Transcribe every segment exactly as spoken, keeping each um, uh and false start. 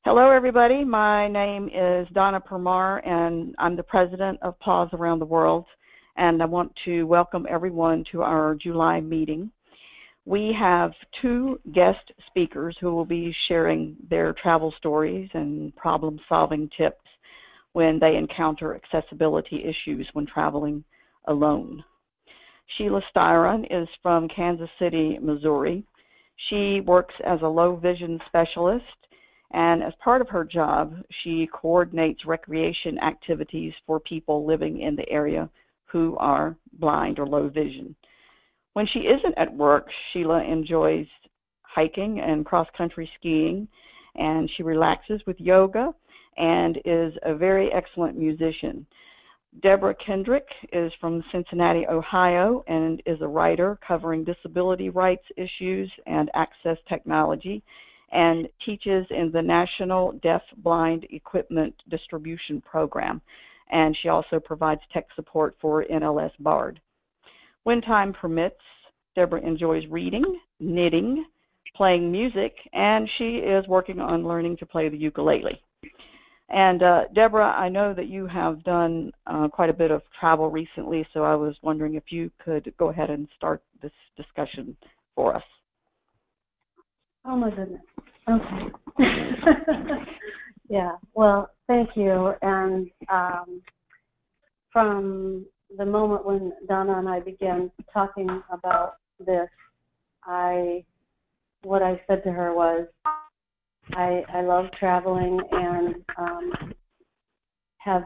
Hello, everybody. My name is Donna Permar, and I'm the president of Paws Around the World, and I want to welcome everyone to our July meeting. We have two guest speakers who will be sharing their travel stories and problem-solving tips when they encounter accessibility issues when traveling alone. Sheila Styron is from Kansas City, Missouri. She works as a low vision specialist, and as part of her job, she coordinates recreation activities for people living in the area who are blind or low vision. When she isn't at work, Sheila enjoys hiking and cross-country skiing, and she relaxes with yoga and is a very excellent musician. Deborah Kendrick is from Cincinnati, Ohio, and is a writer covering disability rights issues and access technology, and teaches in the National Deaf Blind Equipment Distribution Program. And she also provides tech support for N L S BARD. When time permits, Deborah enjoys reading, knitting, playing music, and she is working on learning to play the ukulele. And uh, Deborah, I know that you have done uh, quite a bit of travel recently, so I was wondering if you could go ahead and start this discussion for us. Oh my goodness. Okay. Yeah, well, thank you. And um, from the moment when Donna and I began talking about this, I, what I said to her was, I, I love traveling and um, have,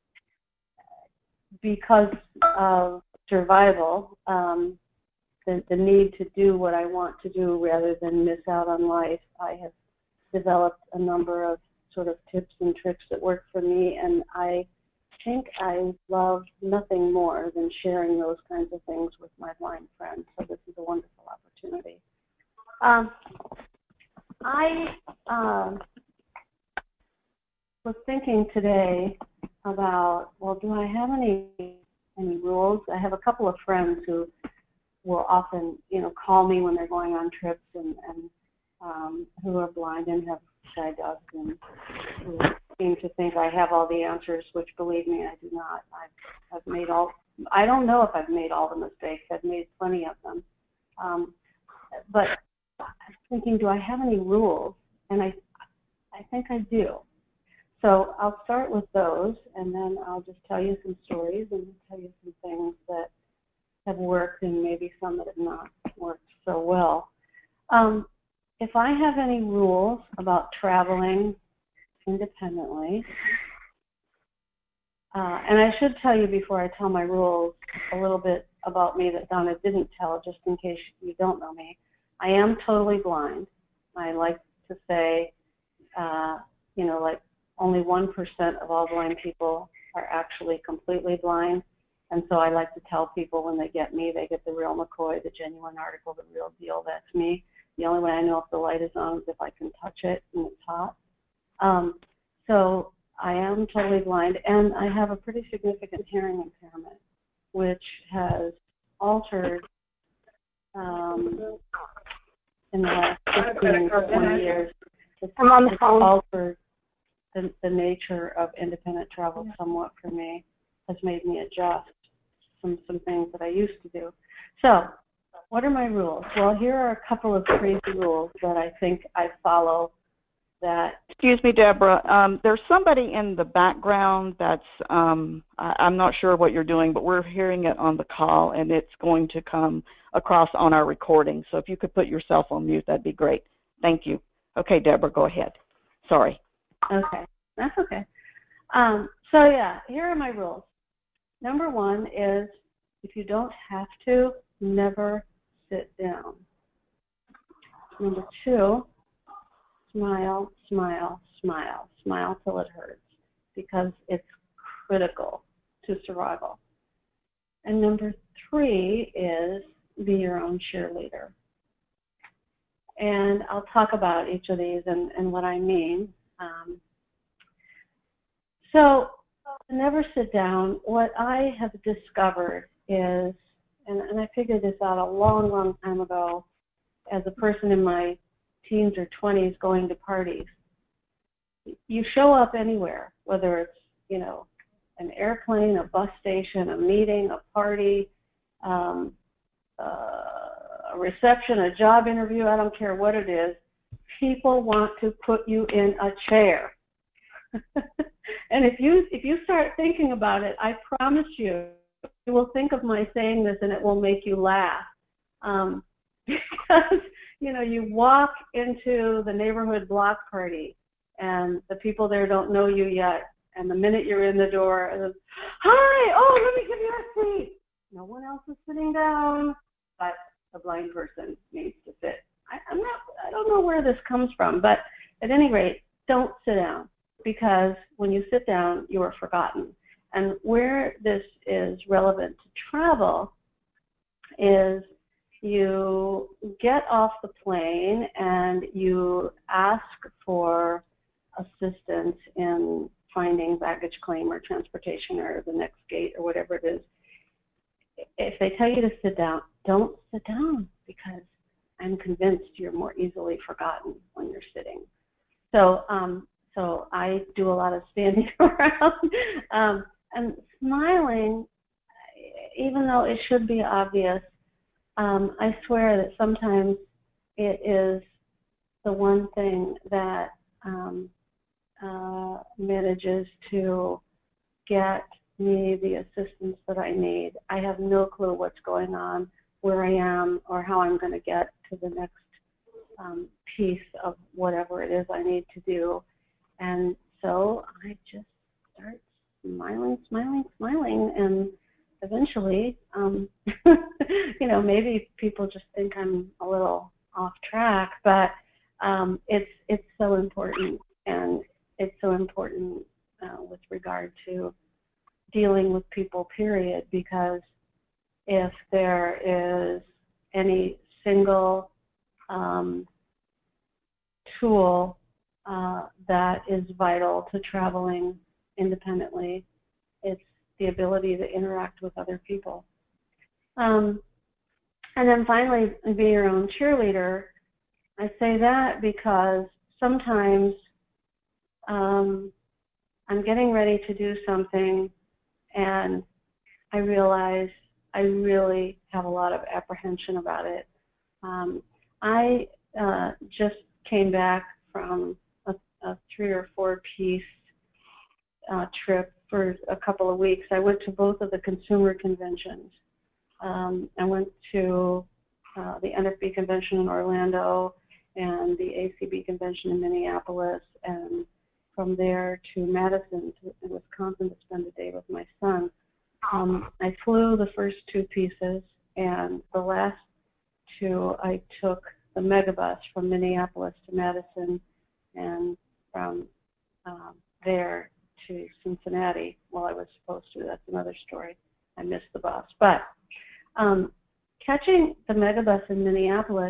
because of survival, um, The, the need to do what I want to do rather than miss out on life, I have developed a number of sort of tips and tricks that work for me, and I think I love nothing more than sharing those kinds of things with my blind friends, so this is a wonderful opportunity. Um, I uh, was thinking today about, well, do I have any any rules? I have a couple of friends who will often, you know, call me when they're going on trips and, and um, who are blind and have guide dogs and who seem to think I have all the answers, which, believe me, I do not. I've, I've made all, I don't know if I've made all the mistakes. I've made plenty of them. Um, but I'm thinking, do I have any rules? And I, I think I do. So I'll start with those, and then I'll just tell you some stories and tell you some things that have worked and maybe some that have not worked so well. Um, if I have any rules about traveling independently, uh, and I should tell you before I tell my rules a little bit about me that Donna didn't tell, just in case you don't know me. I am totally blind. I like to say, uh, you know, like only one percent of all blind people are actually completely blind. And so I like to tell people when they get me, they get the real McCoy, the genuine article, the real deal. That's me. The only way I know if the light is on is if I can touch it and it's hot. Um, so I am totally blind, and I have a pretty significant hearing impairment, which has altered um, in the last fifteen, twenty years. It's, I'm on the it's phone. altered the, the nature of independent travel somewhat for me, has made me adjust some, some things that I used to do. So what are my rules? Well, here are a couple of crazy rules that I think I follow that. Excuse me, Deborah. Um, there's somebody in the background that's, um, I, I'm not sure what you're doing, but we're hearing it on the call, and it's going to come across on our recording. So if you could put yourself on mute, that'd be great. Thank you. Okay, Deborah, go ahead. Sorry. Okay, that's okay. Um, so yeah, here are my rules. Number one is, if you don't have to, never sit down. Number two, smile, smile, smile. Smile till it hurts, because it's critical to survival. And number three is, be your own cheerleader. And I'll talk about each of these and, and what I mean. Um, so, never sit down. What I have discovered is, and, and I figured this out a long, long time ago as a person in my teens or twenties going to parties. you show up anywhere, whether it's, you know, an airplane, a bus station, a meeting, a party, um, uh, a reception, a job interview, I don't care what it is, people want to put you in a chair. And if you if you start thinking about it, I promise you, you will think of my saying this and it will make you laugh. Um, because, you know, you walk into the neighborhood block party and the people there don't know you yet. And the minute you're in the door, it's, hi, oh, let me give you a seat. No one else is sitting down, but the blind person needs to sit. I, I'm not, I don't know where this comes from, but at any rate, don't sit down, because when you sit down, you are forgotten. And where this is relevant to travel is you get off the plane and you ask for assistance in finding baggage claim or transportation or the next gate or whatever it is. If they tell you to sit down, don't sit down, because I'm convinced you're more easily forgotten when you're sitting. So, um, so I do a lot of standing around um, and smiling, even though it should be obvious. Um, I swear that sometimes it is the one thing that um, uh, manages to get me the assistance that I need. I have no clue what's going on, where I am, or how I'm going to get to the next um, piece of whatever it is I need to do. And so I just start smiling, smiling, smiling, and eventually, um, you know, maybe people just think I'm a little off track, but um, it's it's so important, and it's so important uh, with regard to dealing with people, period, because if there is any single um, tool uh, that is vital to traveling independently, it's the ability to interact with other people. Um, and then finally, be your own cheerleader. I say that because sometimes um, I'm getting ready to do something and I realize I really have a lot of apprehension about it. Um, I uh, just came back from a, a three or four piece uh, trip for a couple of weeks. I went to both of the consumer conventions. Um, I went to uh, the N F B convention in Orlando and the A C B convention in Minneapolis, and from there to Madison, to Wisconsin, to spend the day with my son. Um, I flew the first two pieces, and the last two I took the megabus from Minneapolis to Madison, and from um, there to Cincinnati. Well, I was supposed to. That's another story. I missed the bus. But um, catching the megabus in Minneapolis,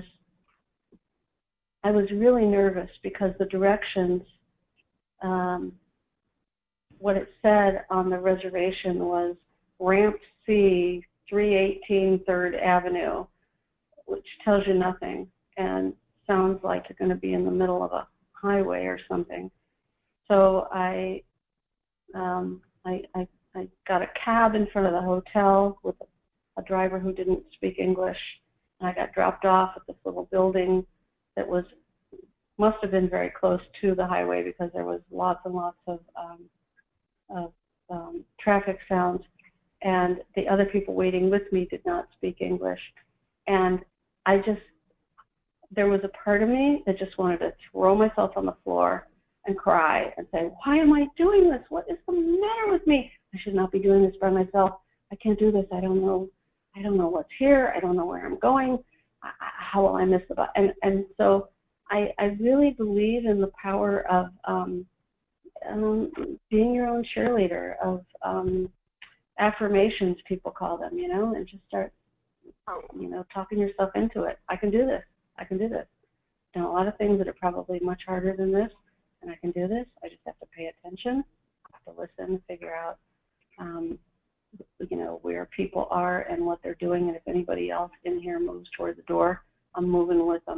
I was really nervous because the directions, um, what it said on the reservation was Ramp C, three eighteen third Avenue, which tells you nothing and sounds like you're going to be in the middle of a highway or something. So I, um, I, I, I got a cab in front of the hotel with a, a driver who didn't speak English, and I got dropped off at this little building that was must have been very close to the highway because there was lots and lots of, um, of um, traffic sounds, and the other people waiting with me did not speak English. And I just, there was a part of me that just wanted to throw myself on the floor and cry and say, why am I doing this? What is the matter with me? I should not be doing this by myself. I can't do this. I don't know. I don't know what's here. I don't know where I'm going. I, how will I miss the bus? And, and so I, I really believe in the power of um, um, being your own cheerleader, of um, affirmations, people call them, you know, and just start, you know, talking yourself into it. I can do this. I can do this. Done a lot of things that are probably much harder than this, and I can do this. I just have to pay attention, I have to listen, figure out, um, you know, where people are and what they're doing, and if anybody else in here moves toward the door, I'm moving with them.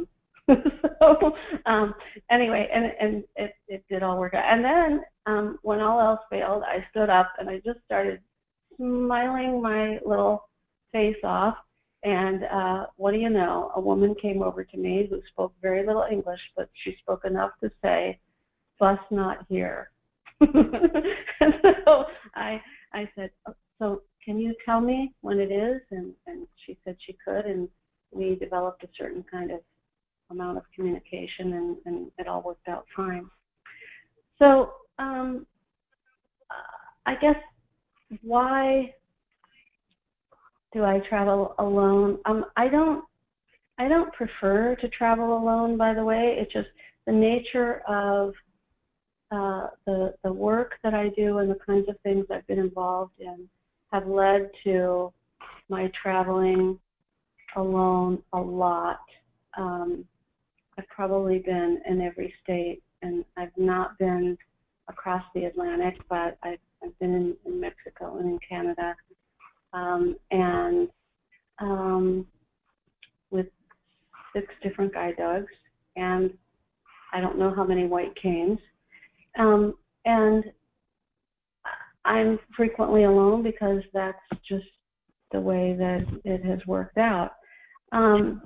so um, anyway, and and it it did all work out. And then um, when all else failed, I stood up and I just started smiling my little face off. And uh, what do you know? A woman came over to me who spoke very little English, but she spoke enough to say, "Bus not here." And so I I said, oh, "So can you tell me when it is?" And and she said she could, and we developed a certain kind of amount of communication, and, and it all worked out fine. So um, I guess why do I travel alone? Um, I don't. I don't prefer to travel alone. By the way, it's just the nature of uh, the the work that I do and the kinds of things I've been involved in have led to my traveling alone a lot. Um, I've probably been in every state, and I've not been across the Atlantic, but I've, I've been in, in Mexico and in Canada, um, and um, with six different guide dogs, and I don't know how many white canes. Um, and I'm frequently alone because that's just the way that it has worked out. Um,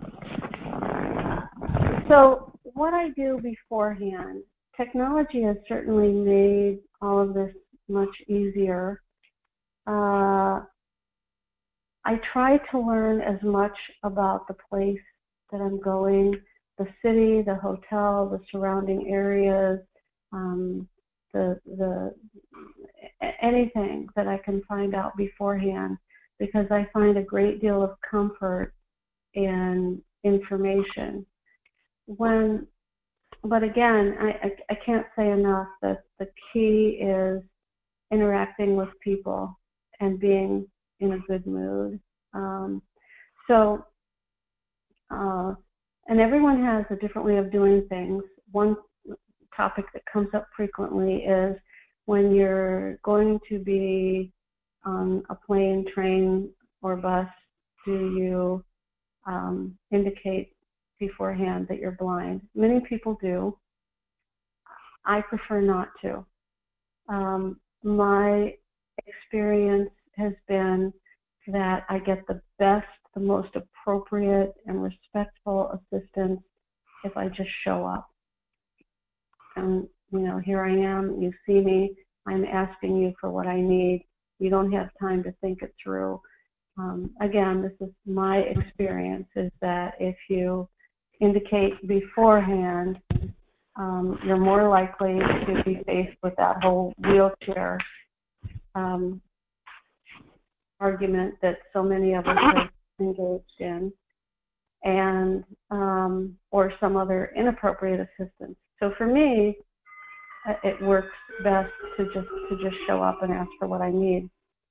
so what I do beforehand, technology has certainly made all of this much easier. Uh, I try to learn as much about the place that I'm going, the city, the hotel, the surrounding areas, um, the the anything that I can find out beforehand, because I find a great deal of comfort in information. When, but again, I, I, I can't say enough that the key is interacting with people and being in a good mood. Um, so, uh, and everyone has a different way of doing things. One topic that comes up frequently is when you're going to be on a plane, train, or bus, do you um, indicate beforehand that you're blind? Many people do. I prefer not to. Um, my experience has been that I get the best, the most appropriate and respectful assistance if I just show up. And, you know, here I am, you see me, I'm asking you for what I need. You don't have time to think it through. Um, again, this is my experience, is that if you indicate beforehand, um, you're more likely to be faced with that whole wheelchair um, argument that so many of us have engaged in, and um, or some other inappropriate assistance. So for me, it works best to just to just show up and ask for what I need.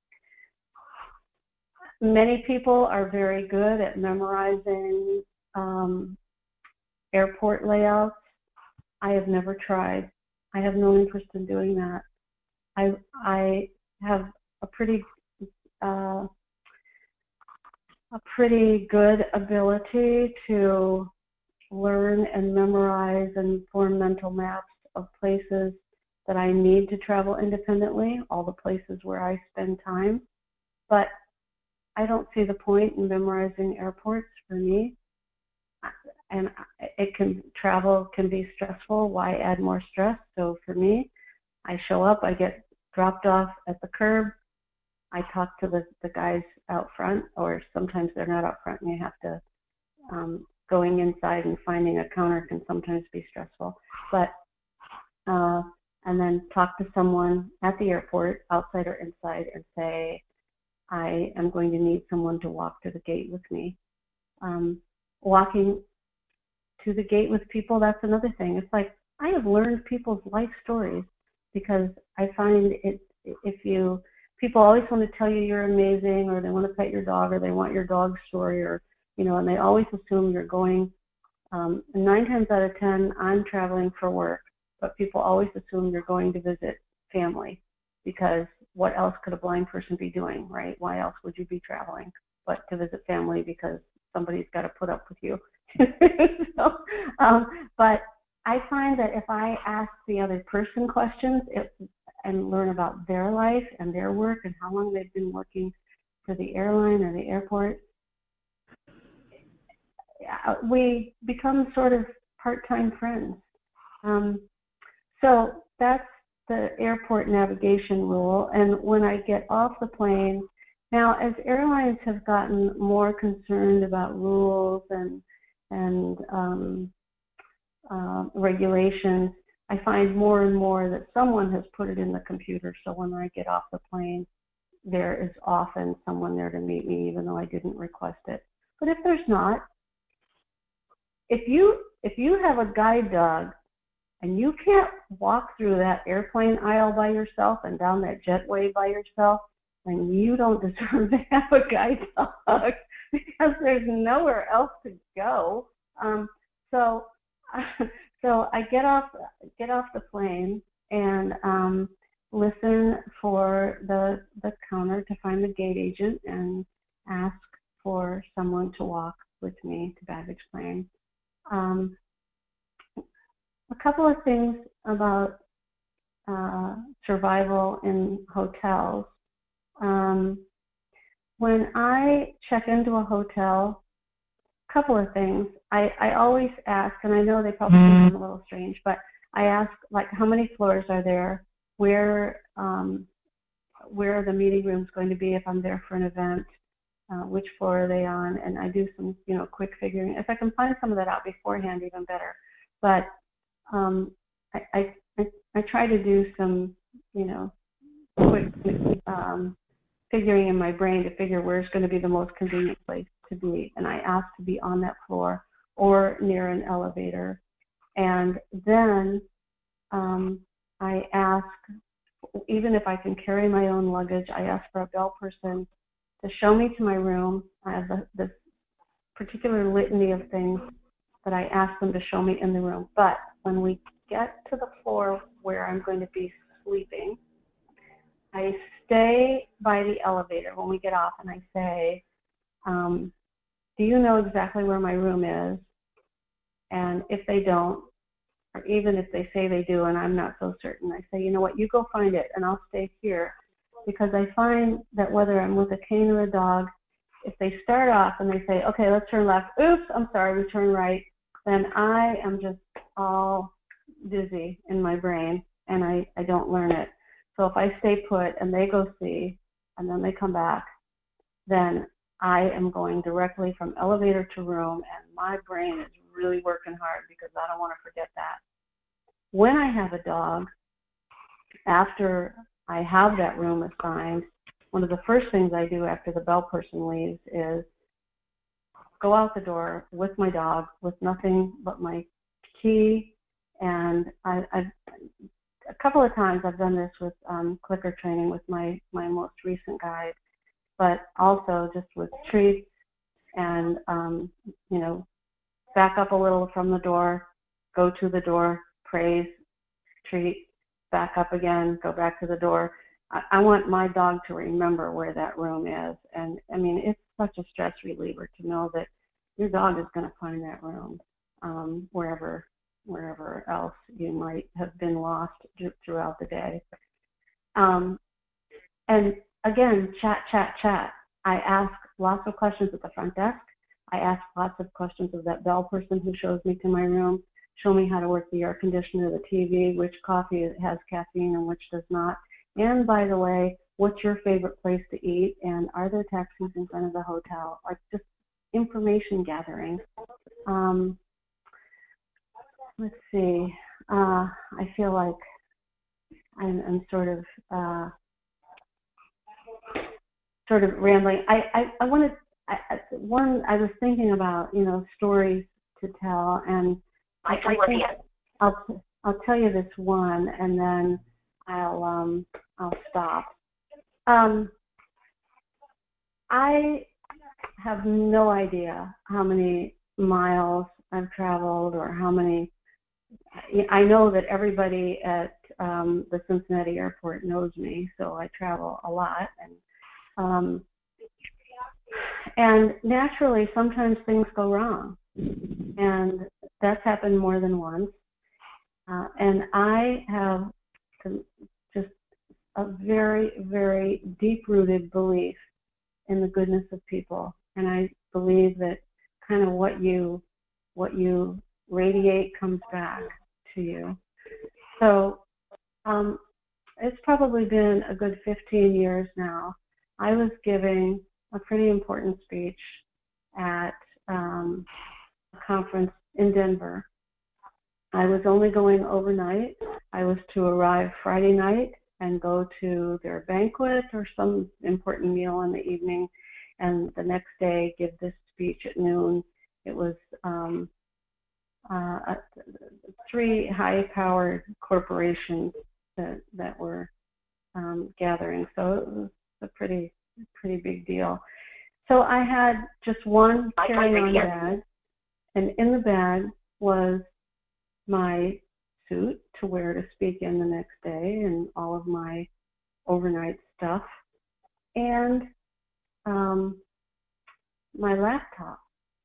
Many people are very good at memorizing um, airport layouts. I have never tried. I have no interest in doing that. I I have a pretty uh, a pretty good ability to learn and memorize and form mental maps of places that I need to travel independently, all the places where I spend time. But I don't see the point in memorizing airports for me. And it can, travel can be stressful. Why add more stress? So for me, I show up, I get dropped off at the curb, I talk to the, the guys out front, or sometimes they're not out front and you have to, um, going inside and finding a counter can sometimes be stressful. But, uh, and then talk to someone at the airport, outside or inside, and say, I am going to need someone to walk to the gate with me. Um, walking to the gate with people, that's another thing. It's like, I have learned people's life stories, because I find it, if you, people always want to tell you you're amazing, or they want to pet your dog, or they want your dog's story, or, you know, and they always assume you're going, um, nine times out of ten, I'm traveling for work, but people always assume you're going to visit family, because what else could a blind person be doing, right? Why else would you be traveling but to visit family, because somebody's got to put up with you. so, um, but I find that if I ask the other person questions it, and learn about their life and their work and how long they've been working for the airline or the airport, we become sort of part-time friends. Um, so that's the airport navigation rule. And when I get off the plane, now as airlines have gotten more concerned about rules and and um, uh, regulations, I find more and more that someone has put it in the computer. So when I get off the plane, there is often someone there to meet me, even though I didn't request it. But if there's not, if you if you have a guide dog and you can't walk through that airplane aisle by yourself and down that jetway by yourself, then you don't deserve to have a guide dog because there's nowhere else to go. Um, so, so I get off get off the plane and um, listen for the the counter to find the gate agent and ask for someone to walk with me to baggage claim. Um, a couple of things about uh, survival in hotels. Um, when I check into a hotel, a couple of things. I, I always ask, and I know they probably think I'm a little strange, but I ask, like, how many floors are there? Where um, where are the meeting rooms going to be if I'm there for an event? Uh, which floor are they on? And I do some, you know, quick figuring. If I can find some of that out beforehand, even better. But um, I, I, I, I try to do some, you know, quick um, figuring in my brain to figure where's going to be the most convenient place to be. And I ask to be on that floor or near an elevator. And then um, I ask, even if I can carry my own luggage, I ask for a bell person to show me to my room. I have the, this particular litany of things that I ask them to show me in the room. But when we get to the floor where I'm going to be sleeping, I stay by the elevator when we get off and I say, um, do you know exactly where my room is? And if they don't, or even if they say they do and I'm not so certain, I say, you know what, you go find it and I'll stay here. Because I find that whether I'm with a cane or a dog, if they start off and they say, okay, let's turn left, oops, I'm sorry, we turn right, then I am just all dizzy in my brain and I, I don't learn it. So if I stay put and they go see and then they come back, then I am going directly from elevator to room and my brain is really working hard because I don't want to forget that. When I have a dog, after I have that room assigned, one of the first things I do after the bell person leaves is go out the door with my dog with nothing but my key. And I, I've, a couple of times I've done this with um, clicker training with my, my most recent guide, but also just with treats and, um, you know, back up a little from the door, go to the door, praise, treat, back up again, go back to the door. I, I want my dog to remember where that room is. And I mean, it's such a stress reliever to know that your dog is going to find that room um, wherever wherever else you might have been lost throughout the day. Um, and again, chat, chat, chat. I ask lots of questions at the front desk. I ask lots of questions of that bell person who shows me to my room, show me how to work the air conditioner, the T V, which coffee has caffeine and which does not. And by the way, what's your favorite place to eat? And are there taxis in front of the hotel? Like just information gathering. Um, let's see. Uh, I feel like I'm, I'm sort of uh, sort of rambling. I I, I wanted I, one. I was thinking about you know stories to tell, and I, I think I'll I'll tell you this one, and then I'll um I'll stop. Um, I have no idea how many miles I've traveled or how many. I know that everybody at um, the Cincinnati airport knows me, so I travel a lot, and um, And naturally, sometimes things go wrong. And that's happened more than once. Uh, and I have just a very, very deep-rooted belief in the goodness of people. And I believe that kind of what you what you radiate comes back to you. So um, it's probably been a good fifteen years now. I was giving a pretty important speech at um, a conference in Denver. I was only going overnight. I was to arrive Friday night and go to their banquet or some important meal in the evening, and the next day give this speech at noon. It was um, uh, three high-powered corporations that, that were um, gathering, so it was a pretty, pretty big deal. So I had just one carry-on bag, and in the bag was my suit to wear to speak in the next day and all of my overnight stuff, and um, my laptop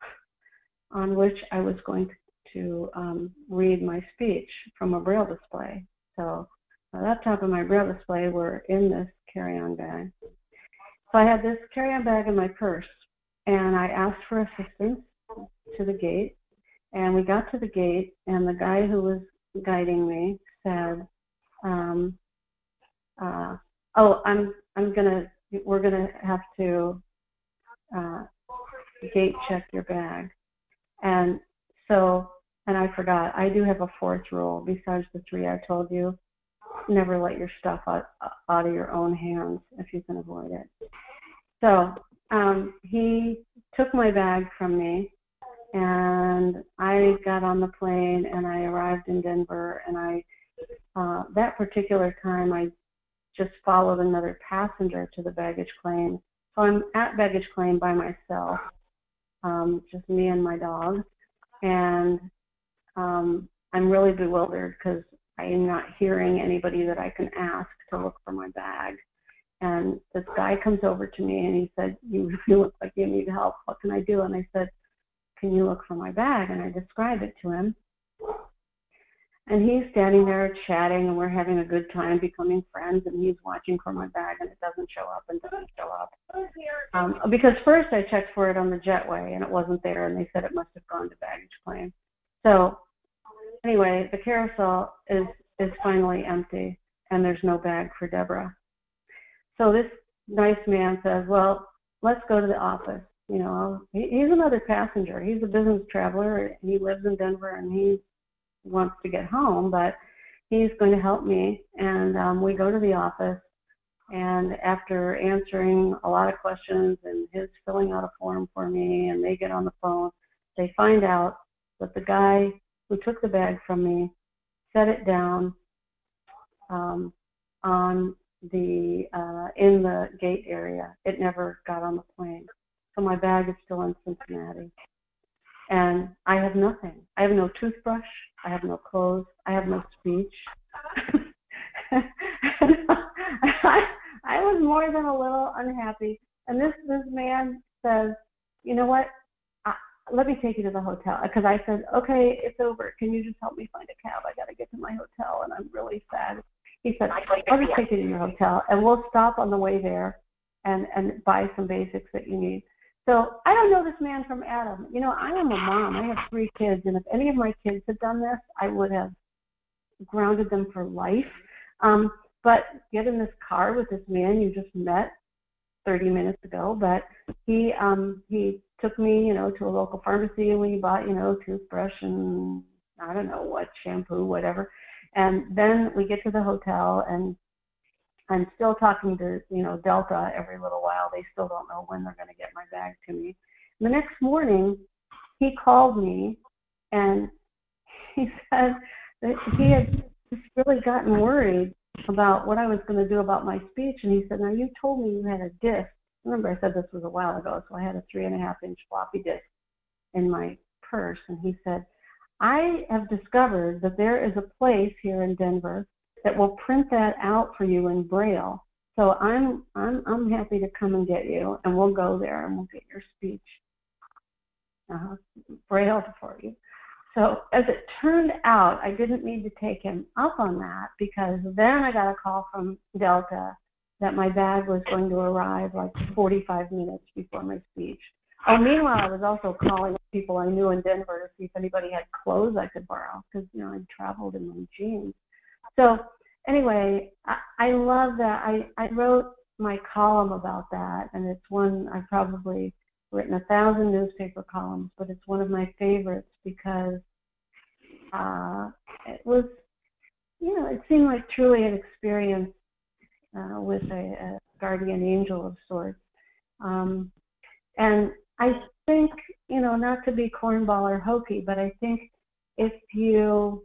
on which I was going to, to um, read my speech from a Braille display. So my laptop and my Braille display were in this carry-on bag. So I had this carry-on bag in my purse, and I asked for assistance to the gate. And we got to the gate, and the guy who was guiding me said, um, uh, "Oh, I'm I'm gonna we're gonna have to uh, gate check your bag." And so, and I forgot, I do have a fourth rule besides the three I told you: never let your stuff out out of your own hands if you can avoid it. So um, he took my bag from me. And I got on the plane and I arrived in Denver, and I, uh, that particular time, I just followed another passenger to the baggage claim. So I'm at baggage claim by myself, um, just me and my dog. And um, I'm really bewildered because I am not hearing anybody that I can ask to look for my bag. And this guy comes over to me and he said, "You really look like you need help. What can I do?" And I said, "Can you look for my bag?" And I described it to him. And he's standing there chatting, and we're having a good time becoming friends, and he's watching for my bag, and it doesn't show up and doesn't show up. Um, because first I checked for it on the jetway, and it wasn't there, and they said it must have gone to baggage claim. So anyway, the carousel is, is finally empty, and there's no bag for Deborah. So this nice man says, "Well, let's go to the office. You know, he, he's another passenger. He's a business traveler. He lives in Denver, and he wants to get home, but he's going to help me." And um, we go to the office, and after answering a lot of questions and his filling out a form for me, and they get on the phone, they find out that the guy who took the bag from me set it down um, on the uh, in the gate area. It never got on the plane. So my bag is still in Cincinnati. And I have nothing. I have no toothbrush. I have no clothes. I have no speech. I, I was more than a little unhappy. And this, this man says, "You know what? I, let me take you to the hotel." Because I said, "Okay, it's over. Can you just help me find a cab? I got to get to my hotel, and I'm really sad." He said, "I'll just take you to your hotel, and we'll stop on the way there and, and buy some basics that you need." So I don't know this man from Adam. You know, I am a mom. I have three kids, and if any of my kids had done this, I would have grounded them for life. Um, but get in this car with this man you just met thirty minutes ago, but he um, he took me, you know, to a local pharmacy, and we bought, you know, toothbrush and I don't know what, shampoo, whatever. And then we get to the hotel, and I'm still talking to, you know, Delta every little while. They still don't know when they're going to get my bag to me. And the next morning, he called me, and he said that he had just really gotten worried about what I was going to do about my speech. And he said, "Now, you told me you had a disc." Remember, I said this was a while ago, so I had a three and a half inch floppy disk in my purse. And he said, "I have discovered that there is a place here in Denver that will print that out for you in Braille So I'm I'm I'm happy to come and get you, and we'll go there and we'll get your speech uh, brailled for you. So as it turned out, I didn't need to take him up on that, because then I got a call from Delta that my bag was going to arrive like forty-five minutes before my speech. Oh, meanwhile, I was also calling people I knew in Denver to see if anybody had clothes I could borrow, because, you know, I traveled in my jeans. So anyway, I, I love that. I, I wrote my column about that, and it's one I've probably written a thousand newspaper columns, but it's one of my favorites because uh, it was, you know, it seemed like truly an experience uh, with a, a guardian angel of sorts. Um, and I think, you know, not to be cornball or hokey, but I think if you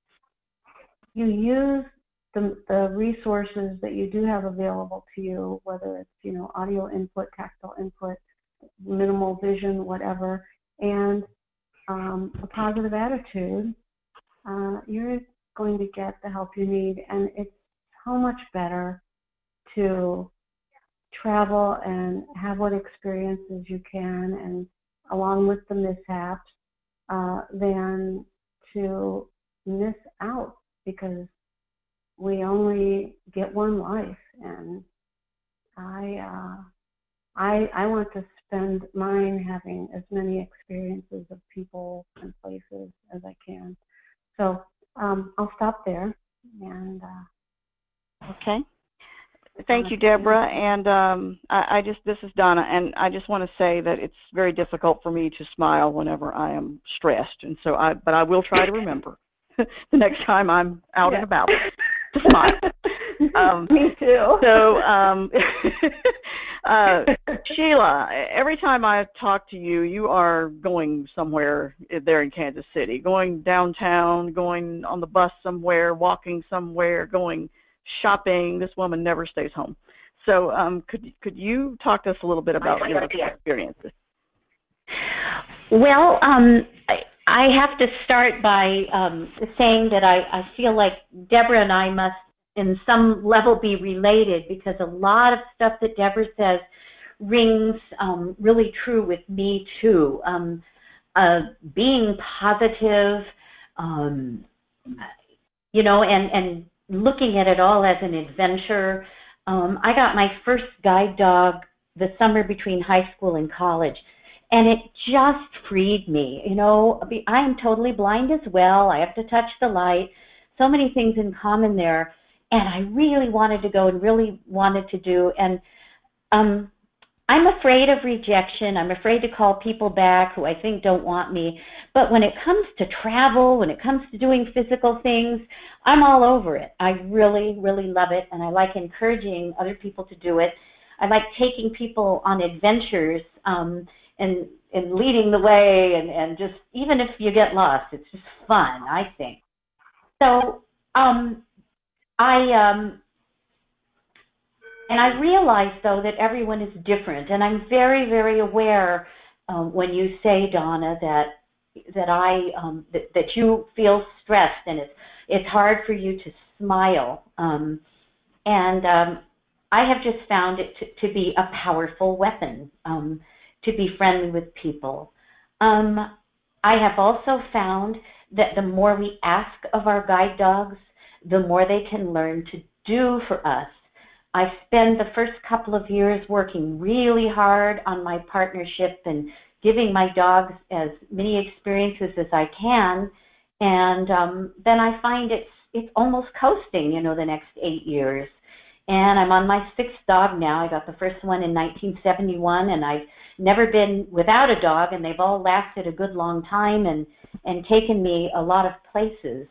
you use the, the resources that you do have available to you, whether it's, you know, audio input, tactile input, minimal vision, whatever, and um, a positive attitude, uh, you're going to get the help you need. And it's so much better to travel and have what experiences you can, and along with the mishaps, uh, than to miss out, because we only get one life, and I, uh, I, I want to spend mine having as many experiences of people and places as I can. So um, I'll stop there. And uh, okay. Thank you, Deborah. And um, I, I just, this is Donna, and I just want to say that it's very difficult for me to smile whenever I am stressed, and so I, but I will try to remember the next time I'm out yeah. and about to smile. Um, me too. So, um, uh, Sheila, every time I talk to you, you are going somewhere there in Kansas City, going downtown, going on the bus somewhere, walking somewhere, going shopping. This woman never stays home. So um, could could you talk to us a little bit about your experiences? Well, um, I, I have to start by um, saying that I, I feel like Deborah and I must in some level be related, because a lot of stuff that Deborah says rings um, really true with me too. Um, uh, being positive, um, you know, and, and looking at it all as an adventure. Um, I got my first guide dog the summer between high school and college, and it just freed me. You know, I am totally blind as well. I have to touch the light. So many things in common there. And I really wanted to go and really wanted to do. And um, I'm afraid of rejection. I'm afraid to call people back who I think don't want me. But when it comes to travel, when it comes to doing physical things, I'm all over it. I really, really love it. And I like encouraging other people to do it. I like taking people on adventures um, and, and leading the way. And, and just, even if you get lost, it's just fun, I think. So, um, I um, and I realize, though, that everyone is different, and I'm very, very aware um, when you say, Donna, that that I um, that, that you feel stressed and it's it's hard for you to smile, um, and um, I have just found it to, to be a powerful weapon um, to be friendly with people. Um, I have also found that the more we ask of our guide dogs, the more they can learn to do for us. I spend the first couple of years working really hard on my partnership and giving my dogs as many experiences as I can, and um, then I find it's it's almost coasting, you know, the next eight years. And I'm on my sixth dog now. I got the first one in nineteen seventy-one, and I've never been without a dog, and they've all lasted a good long time and, and taken me a lot of places.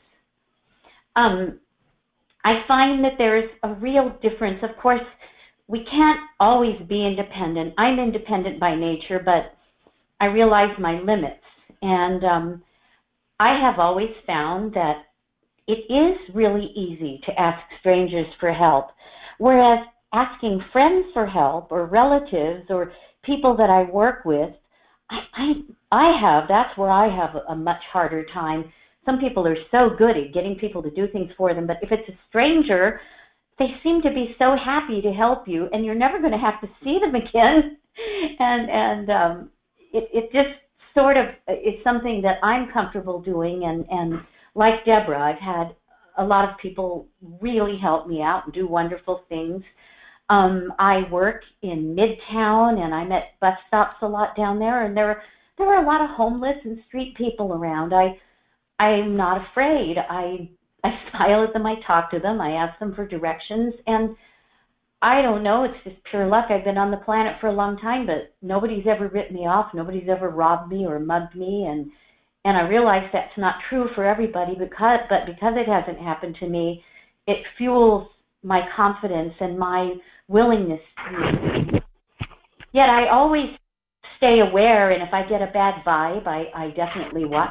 Um, I find that there's a real difference. Of course, we can't always be independent. I'm independent by nature, but I realize my limits. And um, I have always found that it is really easy to ask strangers for help, whereas asking friends for help or relatives or people that I work with, I, I, I have, that's where I have a, a much harder time. Some people are so good at getting people to do things for them, but if it's a stranger, they seem to be so happy to help you, and you're never going to have to see them again. and and um, it it just sort of is something that I'm comfortable doing. And and like Deborah, I've had a lot of people really help me out and do wonderful things. Um, I work in Midtown, and I'm at bus stops a lot down there, and there there are a lot of homeless and street people around. I I'm not afraid. I I smile at them, I talk to them, I ask them for directions, and I don't know, it's just pure luck. I've been on the planet for a long time, but nobody's ever ripped me off, nobody's ever robbed me or mugged me, and and I realize that's not true for everybody, because but because it hasn't happened to me, it fuels my confidence and my willingness to. Yet I always stay aware, and if I get a bad vibe, I, I definitely watch.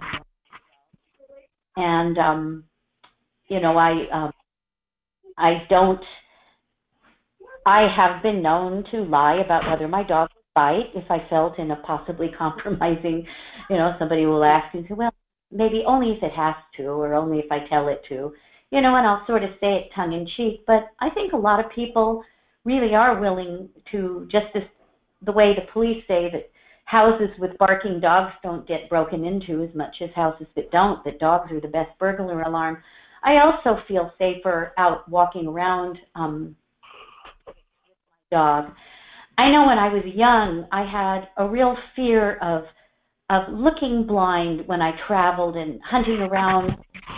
And um, you know, I um, I don't. I have been known to lie about whether my dog would bite if I felt in a possibly compromising. You know, somebody will ask and say, well, maybe only if it has to, or only if I tell it to. You know, and I'll sort of say it tongue in cheek. But I think a lot of people really are willing to, just as the way the police say that houses with barking dogs don't get broken into as much as houses that don't, that dogs are the best burglar alarm. I also feel safer out walking around um, dog. I know when I was young, I had a real fear of of looking blind when I traveled and hunting around.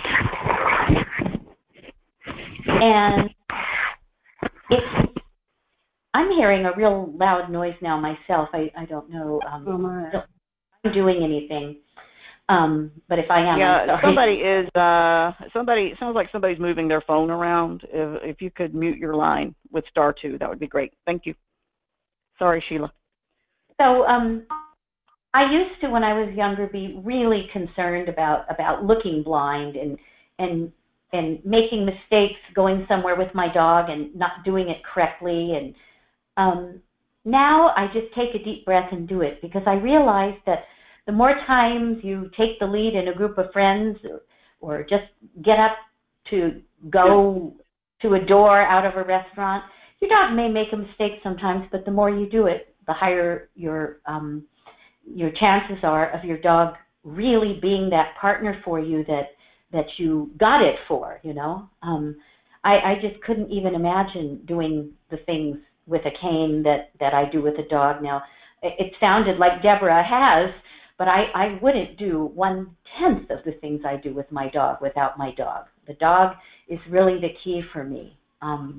And it's, I'm hearing a real loud noise now myself. I, I don't know um, Oh, if I'm doing anything. Um, but if I am, yeah, I'm sorry. somebody is. Uh, somebody it sounds like somebody's moving their phone around. If, if you could mute your line with star two, that would be great. Thank you. Sorry, Sheila. So um, I used to, when I was younger, be really concerned about about looking blind and and and making mistakes going somewhere with my dog and not doing it correctly. And um, now I just take a deep breath and do it, because I realize that the more times you take the lead in a group of friends, or, or just get up to go to a door out of a restaurant, your dog may make a mistake sometimes, but the more you do it, the higher your um, your chances are of your dog really being that partner for you that that you got it for. You know, um, I, I just couldn't even imagine doing the things with a cane that that I do with a dog now. It, it sounded like Deborah has. But I, I wouldn't do one-tenth of the things I do with my dog without my dog. The dog is really the key for me. Um,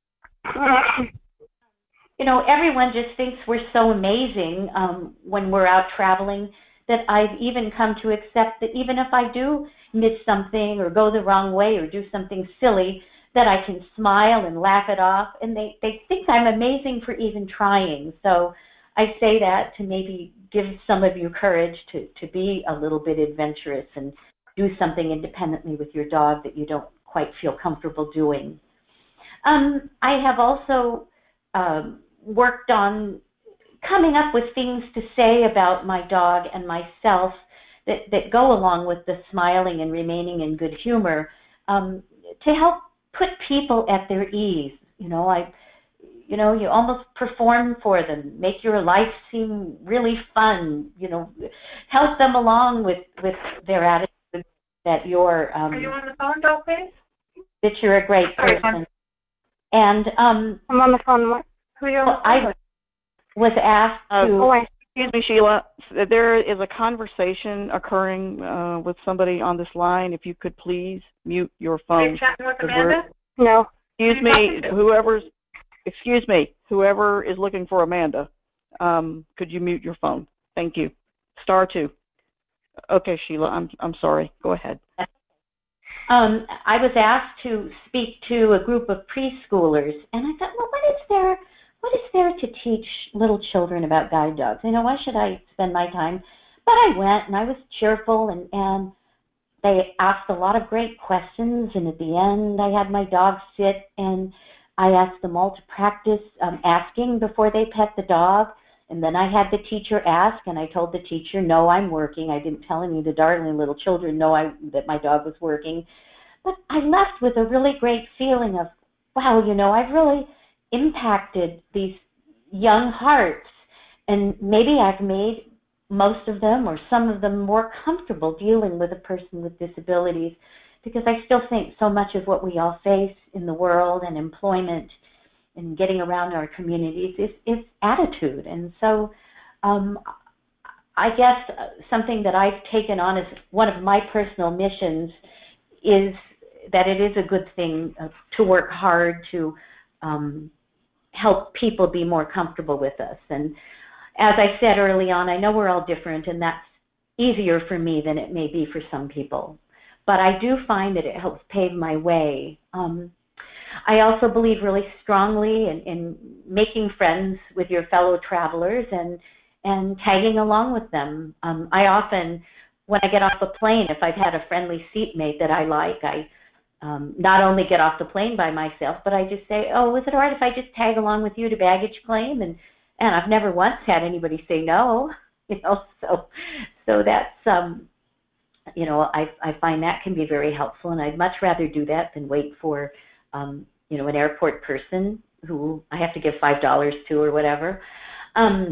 you know, everyone just thinks we're so amazing um, when we're out traveling, that I've even come to accept that even if I do miss something or go the wrong way or do something silly, that I can smile and laugh it off. And they, they think I'm amazing for even trying. So I say that to maybe give some of you courage to, to be a little bit adventurous and do something independently with your dog that you don't quite feel comfortable doing. Um, I have also um, worked on coming up with things to say about my dog and myself that, that go along with the smiling and remaining in good humor, um, to help put people at their ease. You know, I You know, you almost perform for them, make your life seem really fun, you know, help them along with, with their attitude that you're, um, Are you on the phone, Dolphin? that you're a great person. And um, I'm on the phone. What? Who are you on the phone I with? was asked Uh, to... oh, excuse me, Sheila. There is a conversation occurring uh, with somebody on this line. If you could please mute your phone. Are you chatting with Amanda? no. Excuse me, whoever's... Excuse me, whoever is looking for Amanda, um, could you mute your phone? Thank you. Star two. Okay, Sheila, I'm I'm sorry. Go ahead. Um, I was asked to speak to a group of preschoolers, and I thought, well, what is there, what is there to teach little children about guide dogs? You know, why should I spend my time? But I went, and I was cheerful, and, and they asked a lot of great questions, and at the end, I had my dog sit, and I asked them all to practice um, asking before they pet the dog. And then I had the teacher ask, and I told the teacher, no, I'm working. I didn't tell any of the darling little children no, I, that my dog was working. But I left with a really great feeling of, wow, you know, I've really impacted these young hearts, and maybe I've made most of them or some of them more comfortable dealing with a person with disabilities, because I still think so much of what we all face in the world and employment and getting around our communities is, is attitude. And so um, I guess something that I've taken on as one of my personal missions is that it is a good thing uh, to work hard to um, help people be more comfortable with us. And as I said early on, I know we're all different, and that's easier for me than it may be for some people. But I do find that it helps pave my way. Um, I also believe really strongly in, in making friends with your fellow travelers and and tagging along with them. Um, I often, when I get off the plane, if I've had a friendly seatmate that I like, I um, not only get off the plane by myself, but I just say, oh, is it all right if I just tag along with you to baggage claim? And and I've never once had anybody say no, you know. So so that's um, you know, I I find that can be very helpful, and I'd much rather do that than wait for um, you know, an airport person who I have to give five dollars to or whatever. Um,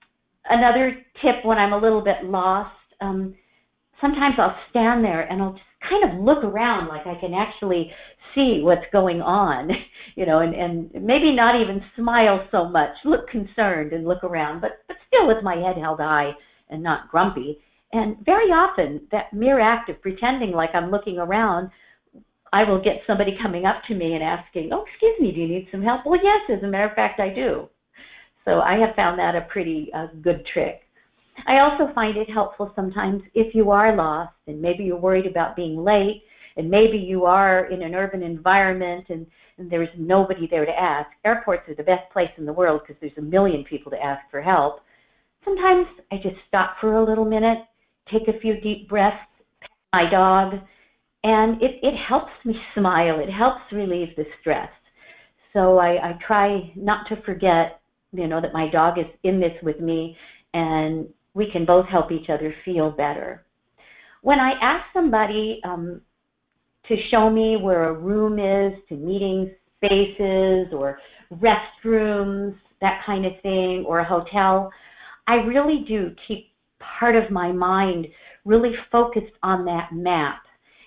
Another tip when I'm a little bit lost, um, sometimes I'll stand there and I'll just kind of look around like I can actually see what's going on, you know, and, and maybe not even smile so much, look concerned and look around, but, but still with my head held high and not grumpy. And very often that mere act of pretending like I'm looking around, I will get somebody coming up to me and asking, oh, excuse me, do you need some help? Well, yes, as a matter of fact, I do. So I have found that a pretty uh, good trick. I also find it helpful sometimes if you are lost and maybe you're worried about being late and maybe you are in an urban environment and, and there's nobody there to ask. Airports are the best place in the world because there's a million people to ask for help. Sometimes I just stop for a little minute, take a few deep breaths, pet my dog, and it, it helps me smile. It helps relieve the stress. So I, I try not to forget, you know, that my dog is in this with me and we can both help each other feel better. When I ask somebody um, to show me where a room is, to meeting spaces or restrooms, that kind of thing, or a hotel, I really do keep part of my mind really focused on that map.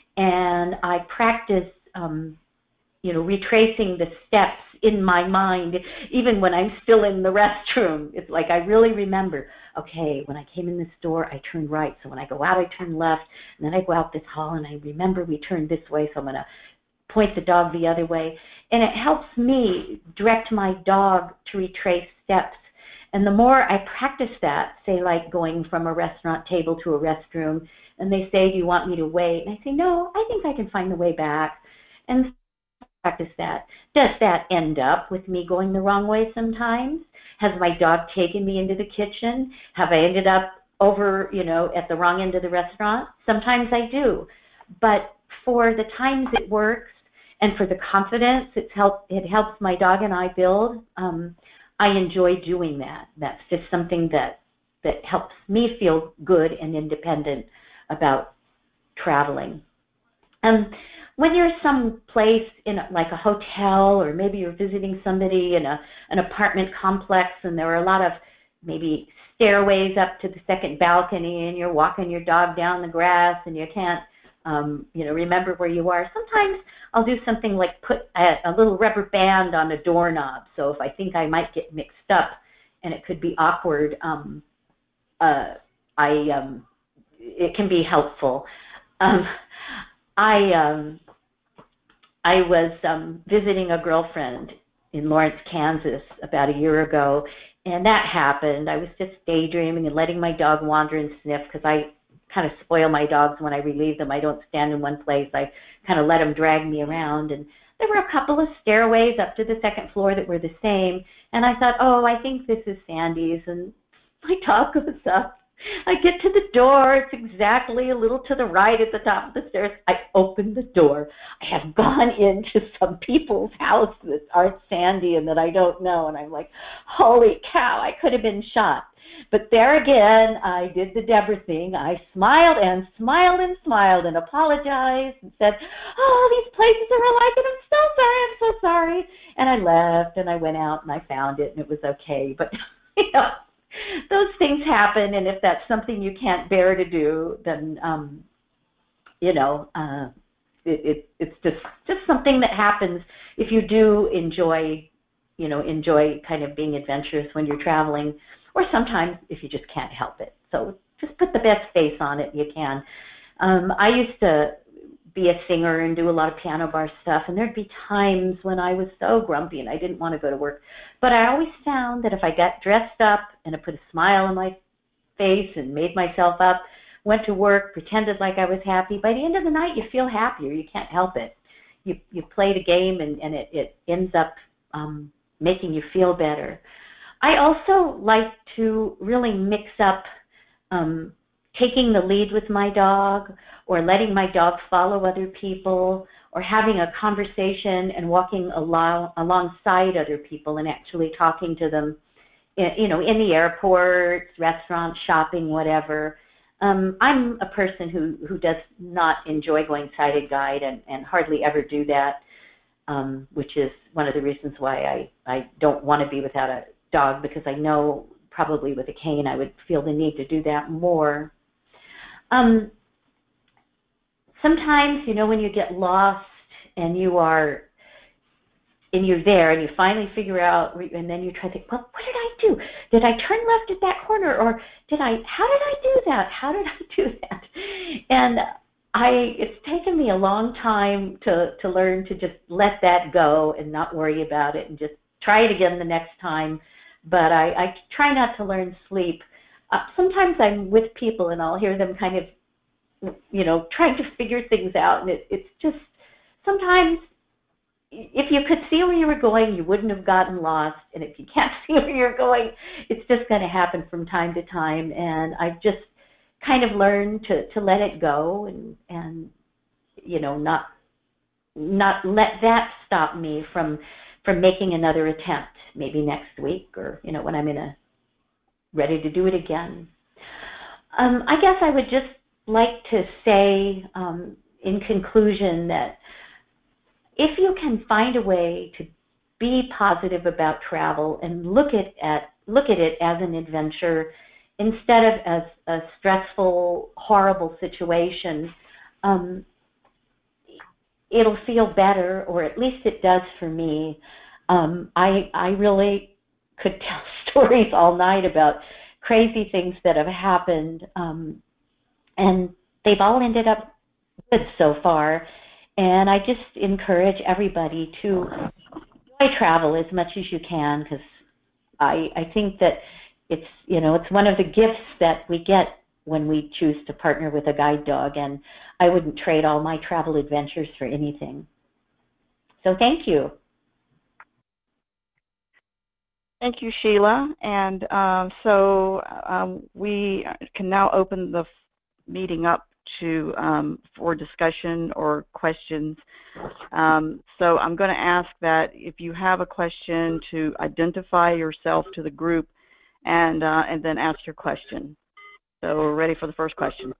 And I practice um, you know, retracing the steps in my mind, even when I'm still in the restroom. It's like I really remember, okay, when I came in this door, I turned right. So when I go out, I turn left. And then I go out this hall, and I remember we turned this way, so I'm going to point the dog the other way. And it helps me direct my dog to retrace steps. And the more I practice that, say like going from a restaurant table to a restroom, and they say, do you want me to wait? And I say, no, I think I can find the way back. And practice that. Does that end up with me going the wrong way sometimes? Has my dog taken me into the kitchen? Have I ended up over, you know, at the wrong end of the restaurant? Sometimes I do. But for the times it works and for the confidence it's help, it helps my dog and I build, um, I enjoy doing that. That's just something that, that helps me feel good and independent about traveling. Um, when you're someplace in a, like a hotel, or maybe you're visiting somebody in a, an apartment complex and there are a lot of maybe stairways up to the second balcony and you're walking your dog down the grass and you can't um, you know, remember where you are, sometimes I'll do something like put a, a little rubber band on a doorknob. So if I think I might get mixed up and it could be awkward, um, uh, I um, it can be helpful. Um, I um, I was um, visiting a girlfriend in Lawrence, Kansas about a year ago, and that happened. I was just daydreaming and letting my dog wander and sniff because I kind of spoil my dogs when I relieve them. I don't stand in one place. I kind of let them drag me around. And there were a couple of stairways up to the second floor that were the same, and I thought, oh, I think this is Sandy's, and my dog goes up. I get to the door. It's exactly a little to the right at the top of the stairs. I open the door. I have gone into some people's house that aren't Sandy and that I don't know. And I'm like, holy cow, I could have been shot. But there again, I did the Deborah thing. I smiled and smiled and smiled and apologized and said, oh, these places are alike, and I'm so sorry, I'm so sorry. And I left, and I went out, and I found it, and it was okay. But, you know, those things happen, and if that's something you can't bear to do, then, um, you know, uh, it, it, it's just, just something that happens if you do enjoy, you know, enjoy kind of being adventurous when you're traveling, or sometimes if you just can't help it. So just put the best face on it you can. Um, I used to be a singer and do a lot of piano bar stuff, and there'd be times when I was so grumpy and I didn't want to go to work. But I always found that if I got dressed up and I put a smile on my face and made myself up, went to work, pretended like I was happy, by the end of the night you feel happier. You can't help it. You you played a game, and, and it, it ends up um, making you feel better. I also like to really mix up um, taking the lead with my dog, or letting my dog follow other people, or having a conversation and walking along, alongside other people and actually talking to them, you know, in the airports, restaurants, shopping, whatever. Um, I'm a person who, who does not enjoy going sighted guide, and, and hardly ever do that, um, which is one of the reasons why I, I don't want to be without a dog, because I know probably with a cane I would feel the need to do that more. Um, sometimes, you know, when you get lost and you are, and you're there and you finally figure out, and then you try to think, well, what did I do? Did I turn left at that corner? Or did I, how did I do that? How did I do that? And I, it's taken me a long time to, to learn to just let that go and not worry about it and just try it again the next time. But I, I try not to learn sleep. Uh, sometimes I'm with people and I'll hear them kind of, you know, trying to figure things out. And it, it's just, sometimes if you could see where you were going, you wouldn't have gotten lost. And if you can't see where you're going, it's just going to happen from time to time. And I've just kind of learned to, to let it go, and, and, you know, not, not let that stop me from, from making another attempt, maybe next week, or, you know, when I'm in a, ready to do it again. Um, I guess I would just like to say, um, in conclusion, that if you can find a way to be positive about travel and look at, at look at it as an adventure instead of as a stressful, horrible situation, um, it'll feel better, or at least it does for me. Um, I I really could tell stories all night about crazy things that have happened, um, and they've all ended up good so far. And I just encourage everybody to enjoy travel as much as you can, because I, I think that it's, you know, it's one of the gifts that we get when we choose to partner with a guide dog, and I wouldn't trade all my travel adventures for anything. So thank you. Thank you, Sheila. And um, so um, we can now open the meeting up to um, for discussion or questions. Um, so I'm going to ask that if you have a question, to identify yourself to the group, and uh, and then ask your question. So we're ready for the first question.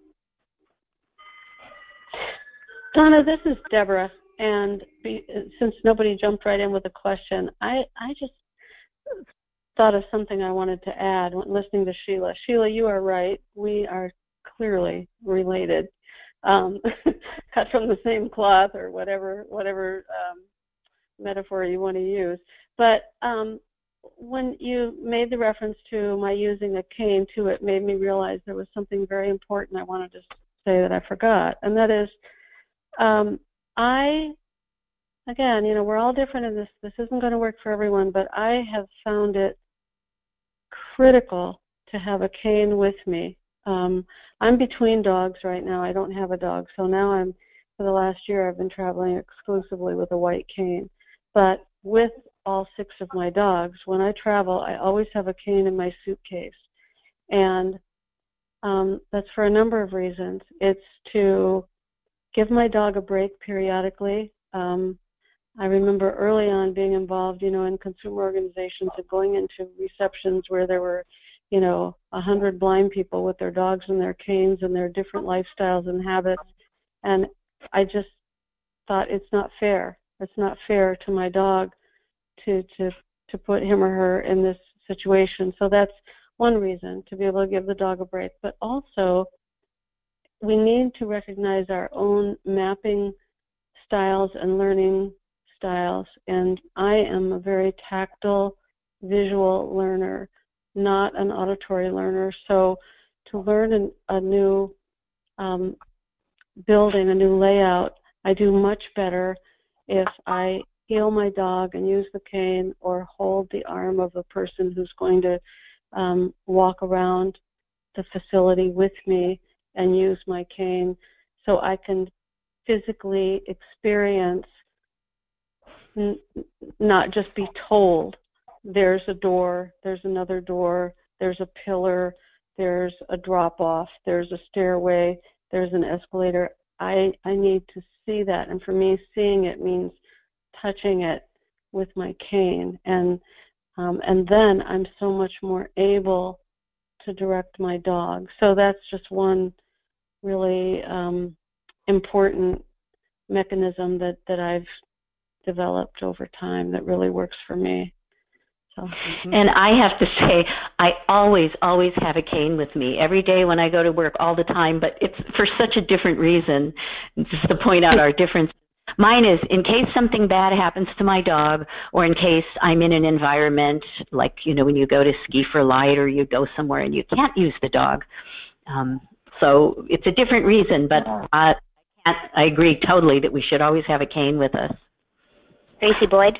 Donna, this is Deborah, and be, since nobody jumped right in with a question, I, I just thought of something I wanted to add when listening to Sheila. Sheila, you are right. We are clearly related, um, cut from the same cloth, or whatever whatever um, metaphor you want to use. But um, when you made the reference to my using a cane too, it made me realize there was something very important I wanted to say that I forgot, and that is, um, I, again, you know, we're all different in this. This isn't going to work for everyone, but I have found it critical to have a cane with me. Um, I'm between dogs right now. I don't have a dog, so now I'm, for the last year, I've been traveling exclusively with a white cane. But with all six of my dogs, when I travel, I always have a cane in my suitcase. And um, that's for a number of reasons. It's to give my dog a break periodically. Um, I remember early on being involved, you know, in consumer organizations and going into receptions where there were you know, a hundred blind people with their dogs and their canes and their different lifestyles and habits. And I just thought it's not fair. It's not fair to my dog to to to put him or her in this situation. So that's one reason, to be able to give the dog a break. But also, we need to recognize our own mapping styles and learning styles. And I am a very tactile, visual learner, not an auditory learner. So to learn an, a new um, building, a new layout, I do much better if I heel my dog and use the cane, or hold the arm of a person who's going to um, walk around the facility with me and use my cane, so I can physically experience, n- not just be told, there's a door, there's another door, there's a pillar, there's a drop-off, there's a stairway, there's an escalator. I, I need to see that, and for me, seeing it means touching it with my cane, and um, and then I'm so much more able to direct my dog. So that's just one really um, important mechanism that, that I've developed over time that really works for me. So, mm-hmm. And I have to say, I always, always have a cane with me every day when I go to work, all the time, but it's for such a different reason, just to point out our difference. Mine is in case something bad happens to my dog, or in case I'm in an environment like, you know, when you go to Ski for Light or you go somewhere and you can't use the dog. Um, so it's a different reason, but uh, I, can't, I agree totally that we should always have a cane with us. Tracy Boyd?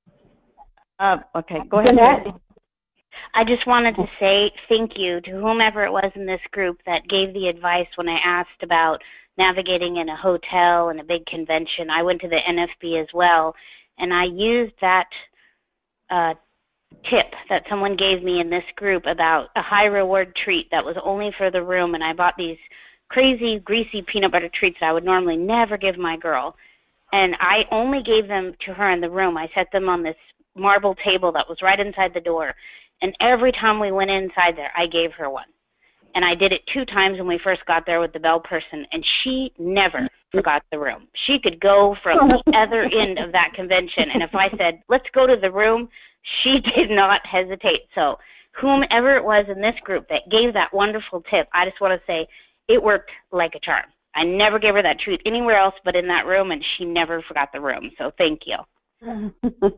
Uh, okay, go ahead. I just wanted to say thank you to whomever it was in this group that gave the advice when I asked about navigating in a hotel and a big convention. I went to the N F B as well, and I used that uh, tip that someone gave me in this group about a high reward treat that was only for the room, and I bought these crazy, greasy peanut butter treats that I would normally never give my girl, and I only gave them to her in the room. I set them on this marble table that was right inside the door, and every time we went inside there, I gave her one. And I did it two times when we first got there with the bell person, and she never forgot the room. She could go from the other end of that convention, and if I said, let's go to the room, she did not hesitate. So whomever it was in this group that gave that wonderful tip, I just want to say it worked like a charm. I never gave her that treat anywhere else but in that room, and she never forgot the room. So thank you. um,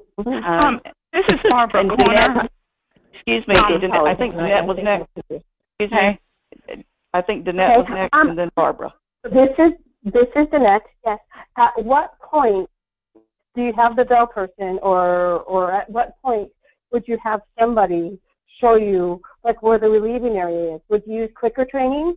this is Barbara Corner. Excuse me, Danette, I think Danette was next. Excuse me. I think Danette okay. was next, um, and then Barbara. This is this is Danette. Yes. At what point do you have the bell person, or or at what point would you have somebody show you like where the relieving area is? Would you use clicker training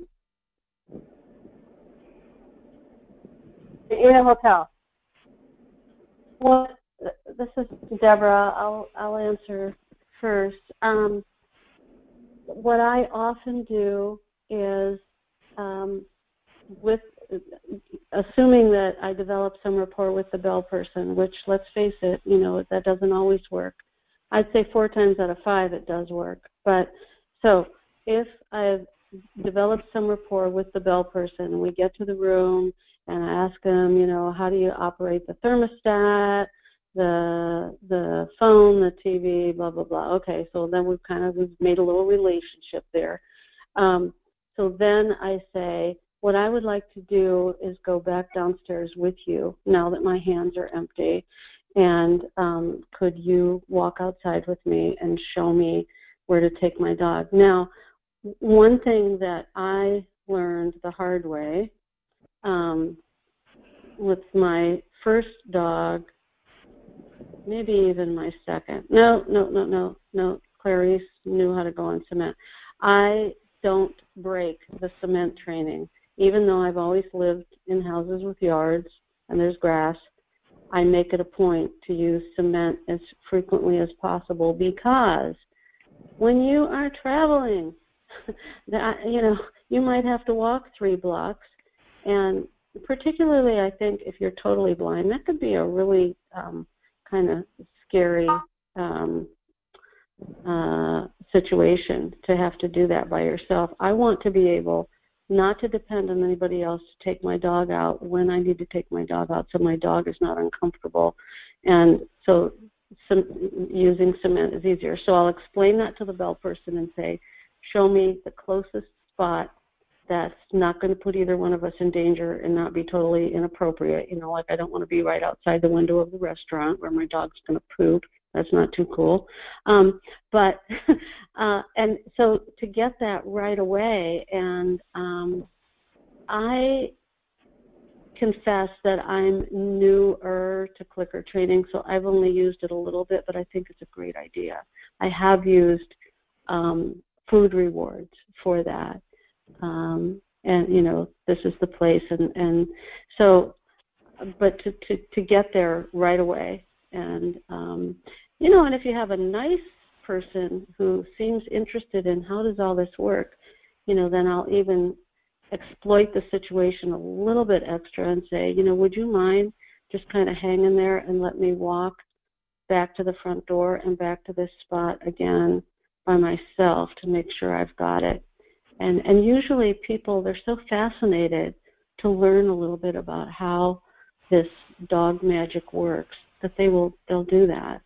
in a hotel? Well, this is Deborah. I'll I'll answer first. Um, what I often do is, um, with assuming that I develop some rapport with the bell person, which, let's face it, you know, that doesn't always work. I'd say four times out of five it does work. But so if I've developed some rapport with the bell person and we get to the room and I ask them, you know, how do you operate the thermostat, the the phone, the T V, blah, blah, blah. Okay, so then we've kind of we've made a little relationship there. Um, so then I say, what I would like to do is go back downstairs with you now that my hands are empty, and um, could you walk outside with me and show me where to take my dog? Now, one thing that I learned the hard way um, with my first dog, maybe even my second. No, no, no, no, no. Clarice knew how to go on cement. I don't break the cement training. Even though I've always lived in houses with yards and there's grass, I make it a point to use cement as frequently as possible, because when you are traveling, that, you know, you might have to walk three blocks, and particularly I think if you're totally blind, that could be a really um, kind of scary um, uh, situation to have to do that by yourself. I want to be able not to depend on anybody else to take my dog out when I need to take my dog out so my dog is not uncomfortable. And so some, using cement is easier. So I'll explain that to the bell person and say, show me the closest spot that's not going to put either one of us in danger and not be totally inappropriate. You know, like I don't want to be right outside the window of the restaurant where my dog's going to poop. That's not too cool. Um, but, uh, and so to get that right away, and um, I confess that I'm newer to clicker training, so I've only used it a little bit, but I think it's a great idea. I have used um, food rewards for that. Um, and, you know, this is the place. And, and so, but to, to, to get there right away. And, um, you know, and if you have a nice person who seems interested in how does all this work, you know, then I'll even exploit the situation a little bit extra and say, you know, would you mind just kind of hanging there and let me walk back to the front door and back to this spot again by myself to make sure I've got it. And and usually people, they're so fascinated to learn a little bit about how this dog magic works that they will they'll do that.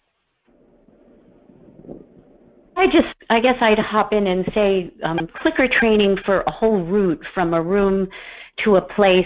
I just, I guess I'd hop in and say um, clicker training for a whole route from a room to a place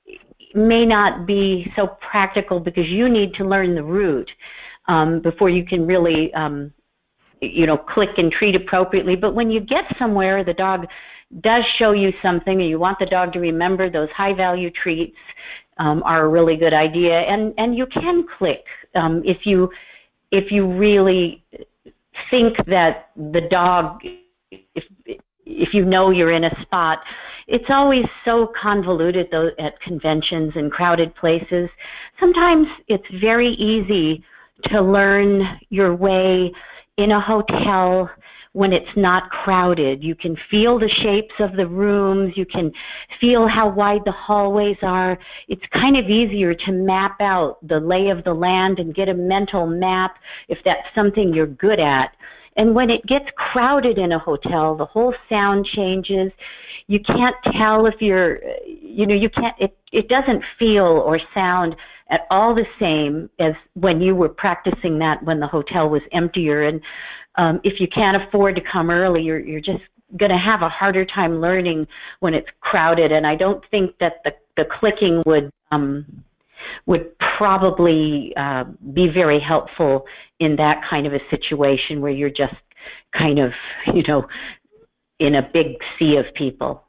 may not be so practical because you need to learn the route um, before you can really, um, you know, click and treat appropriately. But when you get somewhere, the dog does show you something, and you want the dog to remember those high-value treats um, are a really good idea. And and you can click um, if you if you really think that the dog, if if you know you're in a spot. It's always so convoluted though at conventions and crowded places. Sometimes it's very easy to learn your way in a hotel when it's not crowded. You can feel the shapes of the rooms. You can feel how wide the hallways are. It's kind of easier to map out the lay of the land and get a mental map if that's something you're good at. And when it gets crowded in a hotel, the whole sound changes. You can't tell if you're, you know, you can't, it, it doesn't feel or sound at all the same as when you were practicing that when the hotel was emptier. And um, if you can't afford to come early, you're, you're just going to have a harder time learning when it's crowded. And I don't think that the, the clicking would, um, would probably uh, be very helpful in that kind of a situation where you're just kind of, you know, in a big sea of people.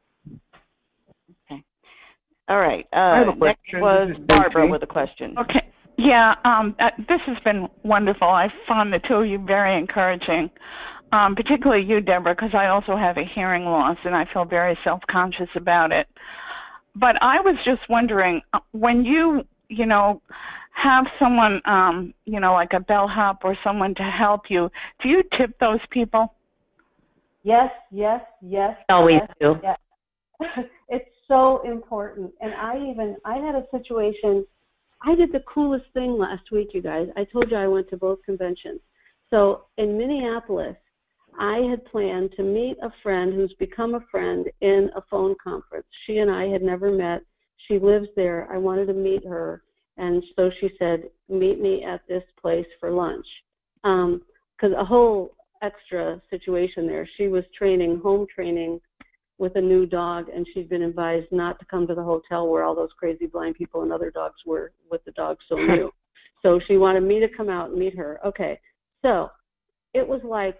Okay. All right. Uh, next was Barbara with a question. Okay. Yeah, um, uh, this has been wonderful. I found the two of you very encouraging, um, particularly you, Deborah, because I also have a hearing loss and I feel very self-conscious about it. But I was just wondering, when you, you know, have someone, um, you know, like a bellhop or someone to help you, do you tip those people? Yes, yes, yes. Always yes, do. Yes. It's so important. And I even, I had a situation, I did the coolest thing last week, you guys. I told you I went to both conventions. So in Minneapolis, I had planned to meet a friend who's become a friend in a phone conference. She and I had never met. She lives there. I wanted to meet her. And so she said, meet me at this place for lunch. Um, 'cause a whole extra situation there. She was training, home training with a new dog, and she'd been advised not to come to the hotel where all those crazy blind people and other dogs were with the dog so new. So she wanted me to come out and meet her. Okay. So it was like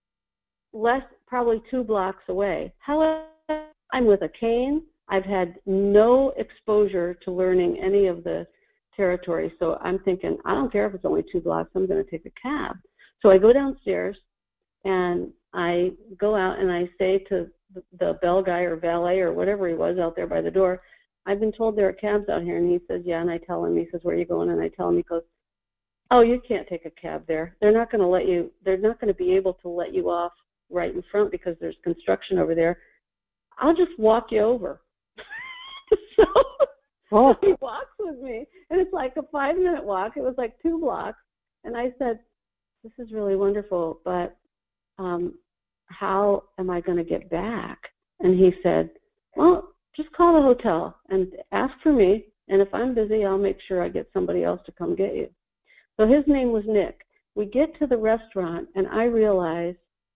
less, probably two blocks away. However, I'm with a cane. I've had no exposure to learning any of the territory. So I'm thinking, I don't care if it's only two blocks, I'm going to take a cab. So I go downstairs and I go out and I say to the bell guy or valet or whatever he was out there by the door, I've been told there are cabs out here. And he says, yeah. And I tell him, he says, where are you going? And I tell him, he goes, oh, you can't take a cab there. They're not going to let you, they're not going to be able to let you off right in front because there's construction over there. I'll just walk you over. So oh. He walks with me, and it's like a five-minute walk. It was like two blocks. And I said, this is really wonderful, but um, how am I going to get back? And he said, well, just call the hotel and ask for me, and if I'm busy, I'll make sure I get somebody else to come get you. So his name was Nick. We get to the restaurant, and I realize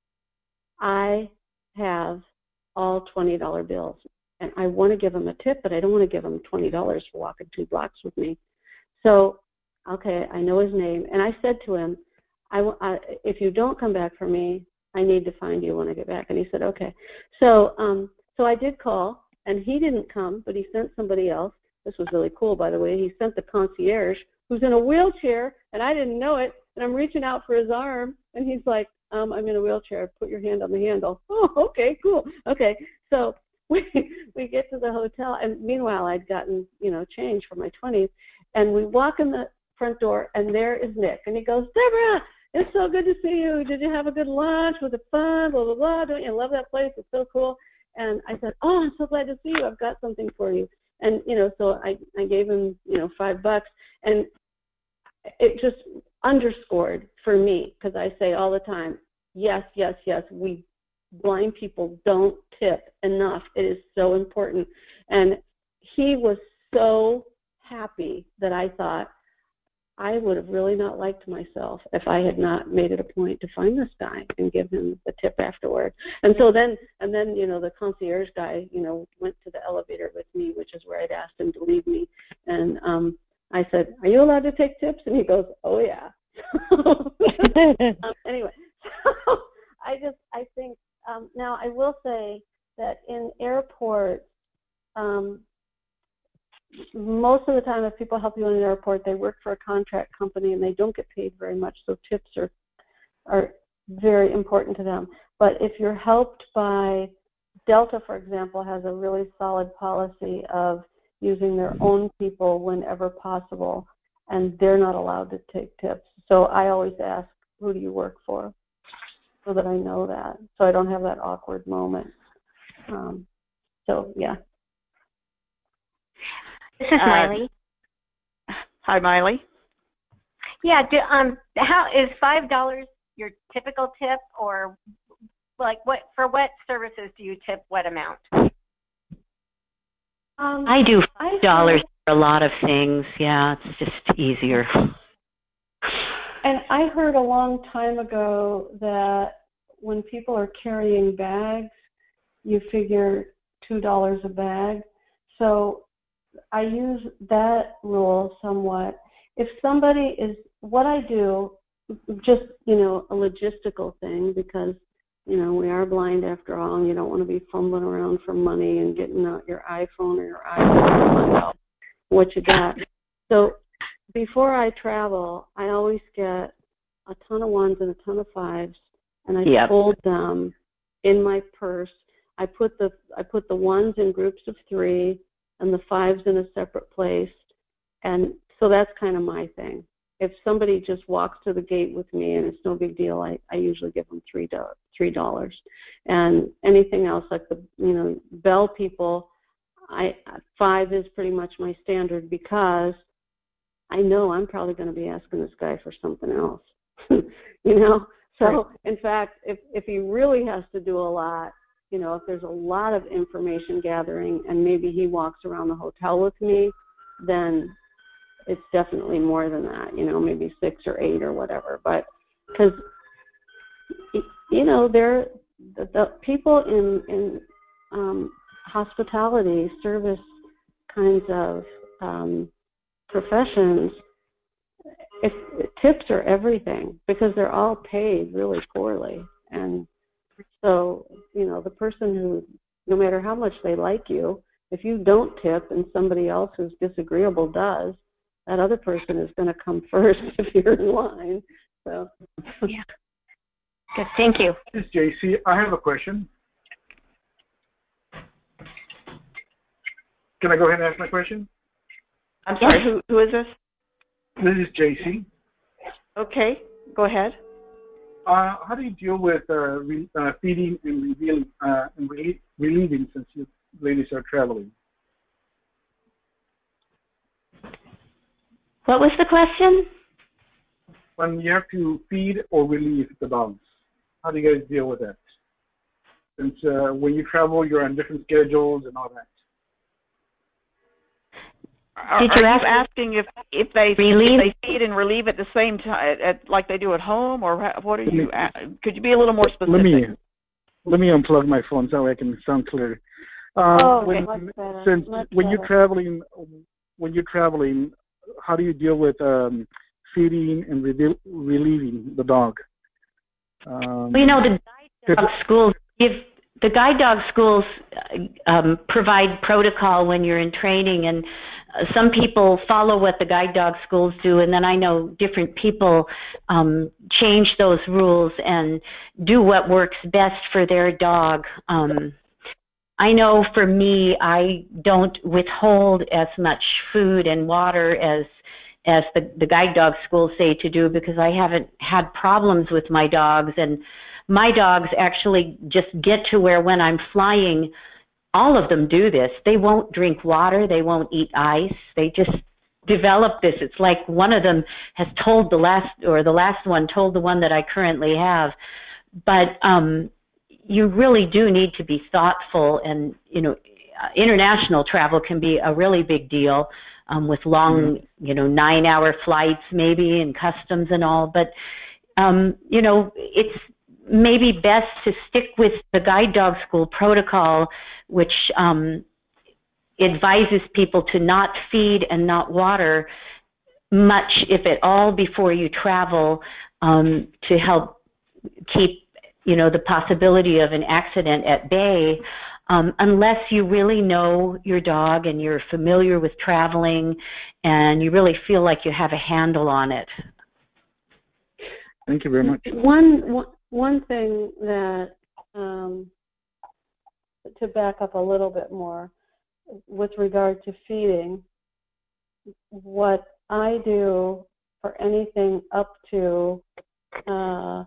I have all twenty dollar bills. And I want to give him a tip, but I don't want to give him twenty dollars for walking two blocks with me. So, okay, I know his name. And I said to him, I, I, if you don't come back for me, I need to find you when I get back. And he said, okay. So, um, so I did call, and he didn't come, but he sent somebody else. This was really cool, by the way. He sent the concierge, who's in a wheelchair, and I didn't know it. And I'm reaching out for his arm, and he's like, um, I'm in a wheelchair. Put your hand on the handle. Oh, okay, cool. Okay, so we we get to the hotel, and meanwhile I'd gotten, you know, change for my twenties, and we walk in the front door, and there is Nick, and he goes, Deborah, it's so good to see you. Did you have a good lunch? Was it fun? Blah, blah, blah. Don't you love that place? It's so cool. And I said, oh, I'm so glad to see you. I've got something for you. And, you know, so I, I gave him, you know, five bucks, and it just underscored for me, because I say all the time, yes, yes, yes, we blind people don't tip enough. It is so important. And he was so happy that I thought I would have really not liked myself if I had not made it a point to find this guy and give him the tip afterward. And so then, and then, you know, the concierge guy, you know, went to the elevator with me, which is where I'd asked him to leave me. And um, I said, are you allowed to take tips? And he goes, oh, yeah. um, anyway, so I just, I think, um, now I will say that in airports, um, most of the time if people help you in an airport, they work for a contract company and they don't get paid very much, so tips are are very important to them. But if you're helped by, Delta, for example, has a really solid policy of using their own people whenever possible, and they're not allowed to take tips. So I always ask, who do you work for, so that I know that, so I don't have that awkward moment. Um, so, yeah. This is Miley. Uh, hi, Miley. Yeah. Do, um. How is five dollars your typical tip, or like what for what services do you tip what amount? Um, I do five dollars for a lot of things. Yeah, it's just easier. And I heard a long time ago that when people are carrying bags, you figure two dollars a bag. So I use that rule somewhat. If somebody is, what I do, just, you know, a logistical thing, because, you know, we are blind after all, and you don't want to be fumbling around for money and getting out your iPhone or your iPad to find out what you got. So before I travel, I always get a ton of ones and a ton of fives, and I yep. fold them in my purse. I put the I put the ones in groups of three, and the fives in a separate place. And so that's kind of my thing. If somebody just walks to the gate with me and it's no big deal, I, I usually give them three dollars. Three dollars. And anything else, like the, you know, bell people, I five is pretty much my standard, because I know I'm probably going to be asking this guy for something else, you know? So, right. In fact, if, if he really has to do a lot, you know, if there's a lot of information gathering and maybe he walks around the hotel with me, then it's definitely more than that, you know, maybe six or eight or whatever. But because, you know, they're, the, the people in, in um, hospitality, service kinds of um, professions, if, tips are everything, because they're all paid really poorly. And so, you know, the person who, no matter how much they like you, if you don't tip and somebody else who's disagreeable does, that other person is going to come first if you're in line. So, yeah. Good. Thank you. This is J C. I have a question. Can I go ahead and ask my question? I'm sorry, who, who is this? This is J C. Okay, go ahead. Uh, how do you deal with uh, re, uh, feeding and, revealing, uh, and re, relieving since you ladies are traveling? What was the question? When you have to feed or relieve the dogs, how do you guys deal with that? since uh, when you travel, you're on different schedules and all that. Are, Did are you you ask asking if if they relieve? if they feed and relieve at the same time, at, like they do at home, or ha- what are you? a- Could you be a little more specific? Let me let me unplug my phone so I can sound clear. Um, Oh, when, much better. Since Much when better. you're traveling, when you're traveling, how do you deal with um, feeding and re- relieving the dog? Um, Well, you know, the guide dog schools give the guide dog schools um, provide protocol when you're in training, and uh, some people follow what the guide dog schools do, and then I know different people um, change those rules and do what works best for their dog. Um, I know for me, I don't withhold as much food and water as as the, the guide dog schools say to do, because I haven't had problems with my dogs, and my dogs actually just get to where when I'm flying, all of them do this. They won't drink water, they won't eat ice, they just develop this. It's like one of them has told the last, or the last one told the one that I currently have. But um, you really do need to be thoughtful, and, you know, international travel can be a really big deal. Um, with long, you know, nine-hour flights maybe, and customs and all. But, um, you know, it's maybe best to stick with the guide dog school protocol, which um, advises people to not feed and not water much, if at all, before you travel, um, to help keep, you know, the possibility of an accident at bay. Um, unless you really know your dog and you're familiar with traveling and you really feel like you have a handle on it. Thank you very much. One, one, one thing that, um, to back up a little bit more, with regard to feeding, what I do for anything up to, uh,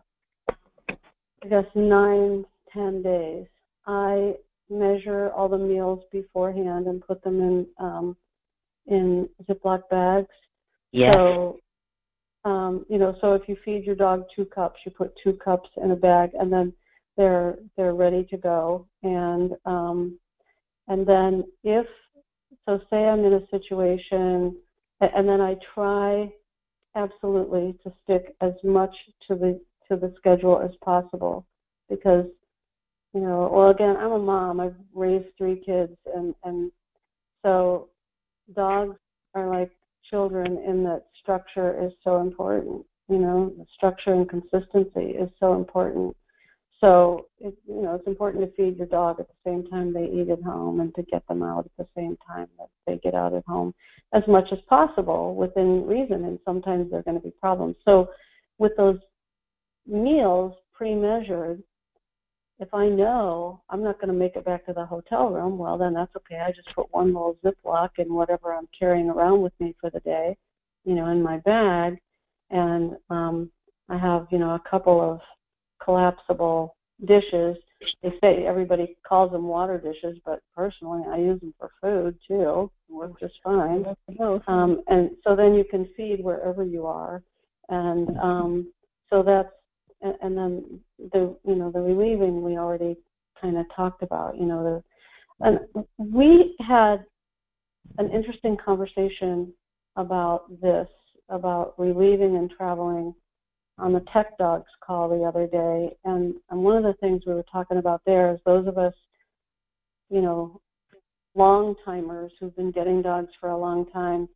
I guess, nine, ten days, I measure all the meals beforehand and put them in um, in Ziploc bags. Yes. So, um, you know, so if you feed your dog two cups, you put two cups in a bag, and then they're they're ready to go. And um, and then if so, say I'm in a situation, and then I try absolutely to stick as much to the to the schedule as possible, because, you know, well, again, I'm a mom. I've raised three kids, and, and so dogs are like children in that structure is so important. You know, structure and consistency is so important. So, it, you know, it's important to feed your dog at the same time they eat at home, and to get them out at the same time that they get out at home, as much as possible within reason. And sometimes there are going to be problems. So with those meals pre-measured, if I know I'm not going to make it back to the hotel room, well, then that's okay. I just put one little Ziploc in whatever I'm carrying around with me for the day, you know, in my bag. And um, I have, you know, a couple of collapsible dishes. They say everybody calls them water dishes, but personally I use them for food too. It works just fine. Um, and so then you can feed wherever you are. And um, so that's, and, and then the, you know, the relieving we already kind of talked about, you know, the, and we had an interesting conversation about this, about relieving and traveling on the Tech Dogs call the other day. And, and one of the things we were talking about there is those of us, you know, long timers who've been getting dogs for a long time,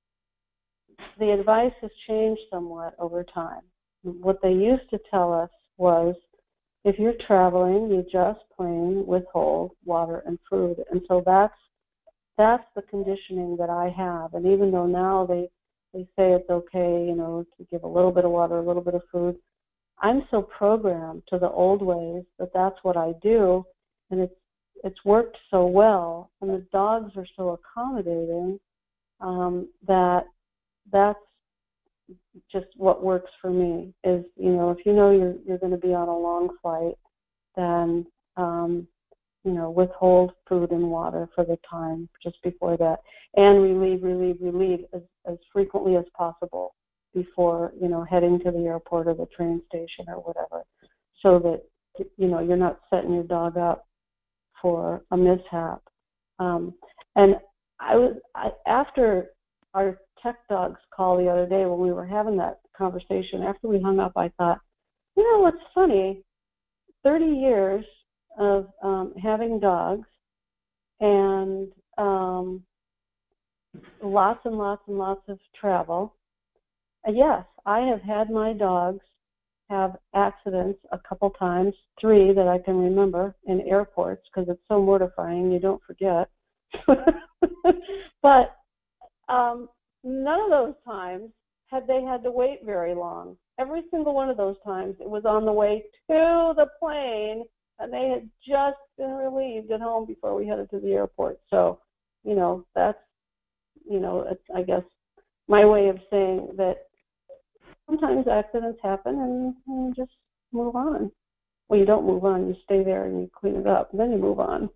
the advice has changed somewhat over time. What they used to tell us was, if you're traveling, you just plain withhold water and food. And so that's that's the conditioning that I have. And even though now they they say it's okay, you know, to give a little bit of water, a little bit of food, I'm so programmed to the old ways that that's what I do, and it's it's worked so well, and the dogs are so accommodating um, that that's just what works for me. Is, you know, if you know you're you're going to be on a long flight, then um, you know, withhold food and water for the time just before that, and relieve, relieve, relieve as, as frequently as possible before, you know, heading to the airport or the train station or whatever, so that you know, you're not setting your dog up for a mishap. Um, and I was I, after our tech dogs call the other day when we were having that conversation. After we hung up, I thought, you know, what's funny? Thirty years of um, having dogs, and um, lots and lots and lots of travel. And yes, I have had my dogs have accidents a couple times, three that I can remember in airports because it's so mortifying, you don't forget. But um, none of those times had they had to wait very long. Every single one of those times it was on the way to the plane and they had just been relieved at home before we headed to the airport. So, you know, that's, you know, it's, I guess my way of saying that sometimes accidents happen and, and you just move on. Well, you don't move on. You stay there and you clean it up, and then you move on.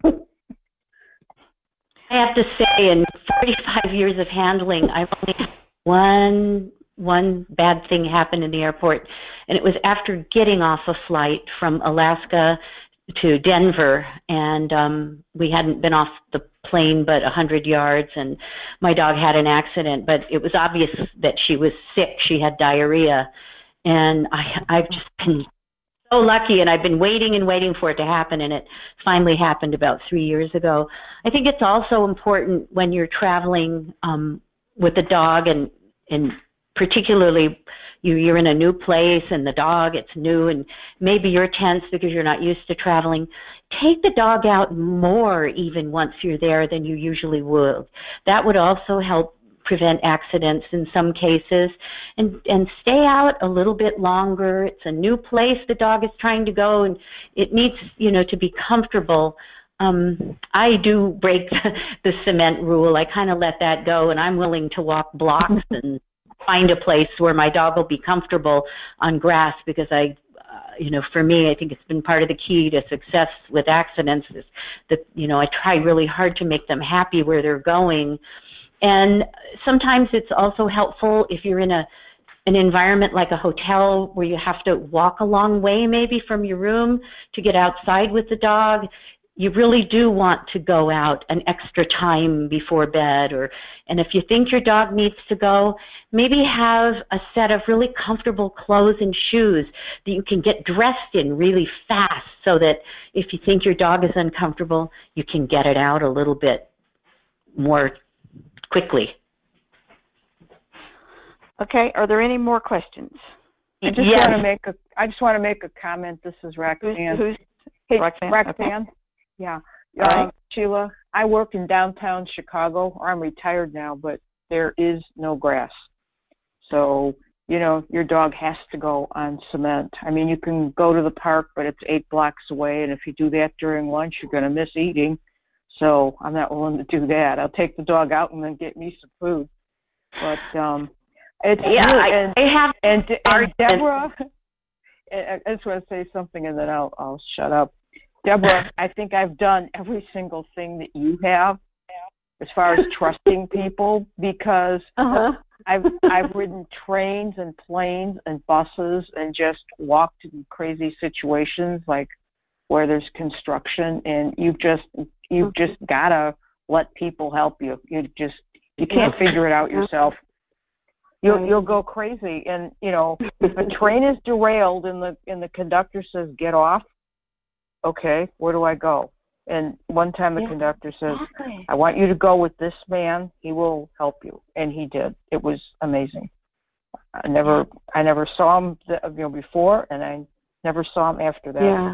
I have to say, in forty-five years of handling, I've only had one one bad thing happen in the airport, and it was after getting off a flight from Alaska to Denver, and um, we hadn't been off the plane but a hundred yards, and my dog had an accident, but it was obvious that she was sick. She had diarrhea, and I, I've just been so lucky, and I've been waiting and waiting for it to happen, and it finally happened about three years ago. I think it's also important when you're traveling um, with a dog, and, and particularly you, you're in a new place and the dog, it's new, and maybe you're tense because you're not used to traveling. Take the dog out more even once you're there than you usually would. That would also help prevent accidents in some cases, and and stay out a little bit longer. It's a new place the dog is trying to go, and it needs, you know, to be comfortable. Um, I do break the, the cement rule. I kind of let that go, and I'm willing to walk blocks and find a place where my dog will be comfortable on grass, because I, uh, you know, for me, I think it's been part of the key to success with accidents is that, you know, I try really hard to make them happy where they're going. And sometimes it's also helpful if you're in a an environment like a hotel where you have to walk a long way maybe from your room to get outside with the dog. You really do want to go out an extra time before bed, or and if you think your dog needs to go, maybe have a set of really comfortable clothes and shoes that you can get dressed in really fast, so that if you think your dog is uncomfortable, you can get it out a little bit more quickly. Okay, are there any more questions? I just Yes. want to make a I just want to make a comment. This is Roxanne. Who's, who's hey, Roxanne? Roxanne. Okay. Yeah. All Uh, right. Sheila, I work in downtown Chicago, or I'm retired now, but there is no grass. So, you know, your dog has to go on cement. I mean, you can go to the park, but it's eight blocks away, and if you do that during lunch, you're going to miss eating. So I'm not willing to do that. I'll take the dog out and then get me some food. But um, it's Yeah, really, I, and, I have and, and arguments. Deborah, I just want to say something and then I'll I'll shut up. Deborah, I think I've done every single thing that you have as far as trusting people, because Uh-huh. I've I've ridden trains and planes and buses and just walked in crazy situations like where there's construction, and you've just you've just gotta let people help you. You just you can't figure it out yourself. You'll you'll go crazy, and you know, if a train is derailed and the and the conductor says get off, okay, where do I go? And one time the Yeah, conductor says, exactly. I want you to go with this man. He will help you, and he did. It was amazing. I never I never saw him the, you know before, and I never saw him after that. Yeah.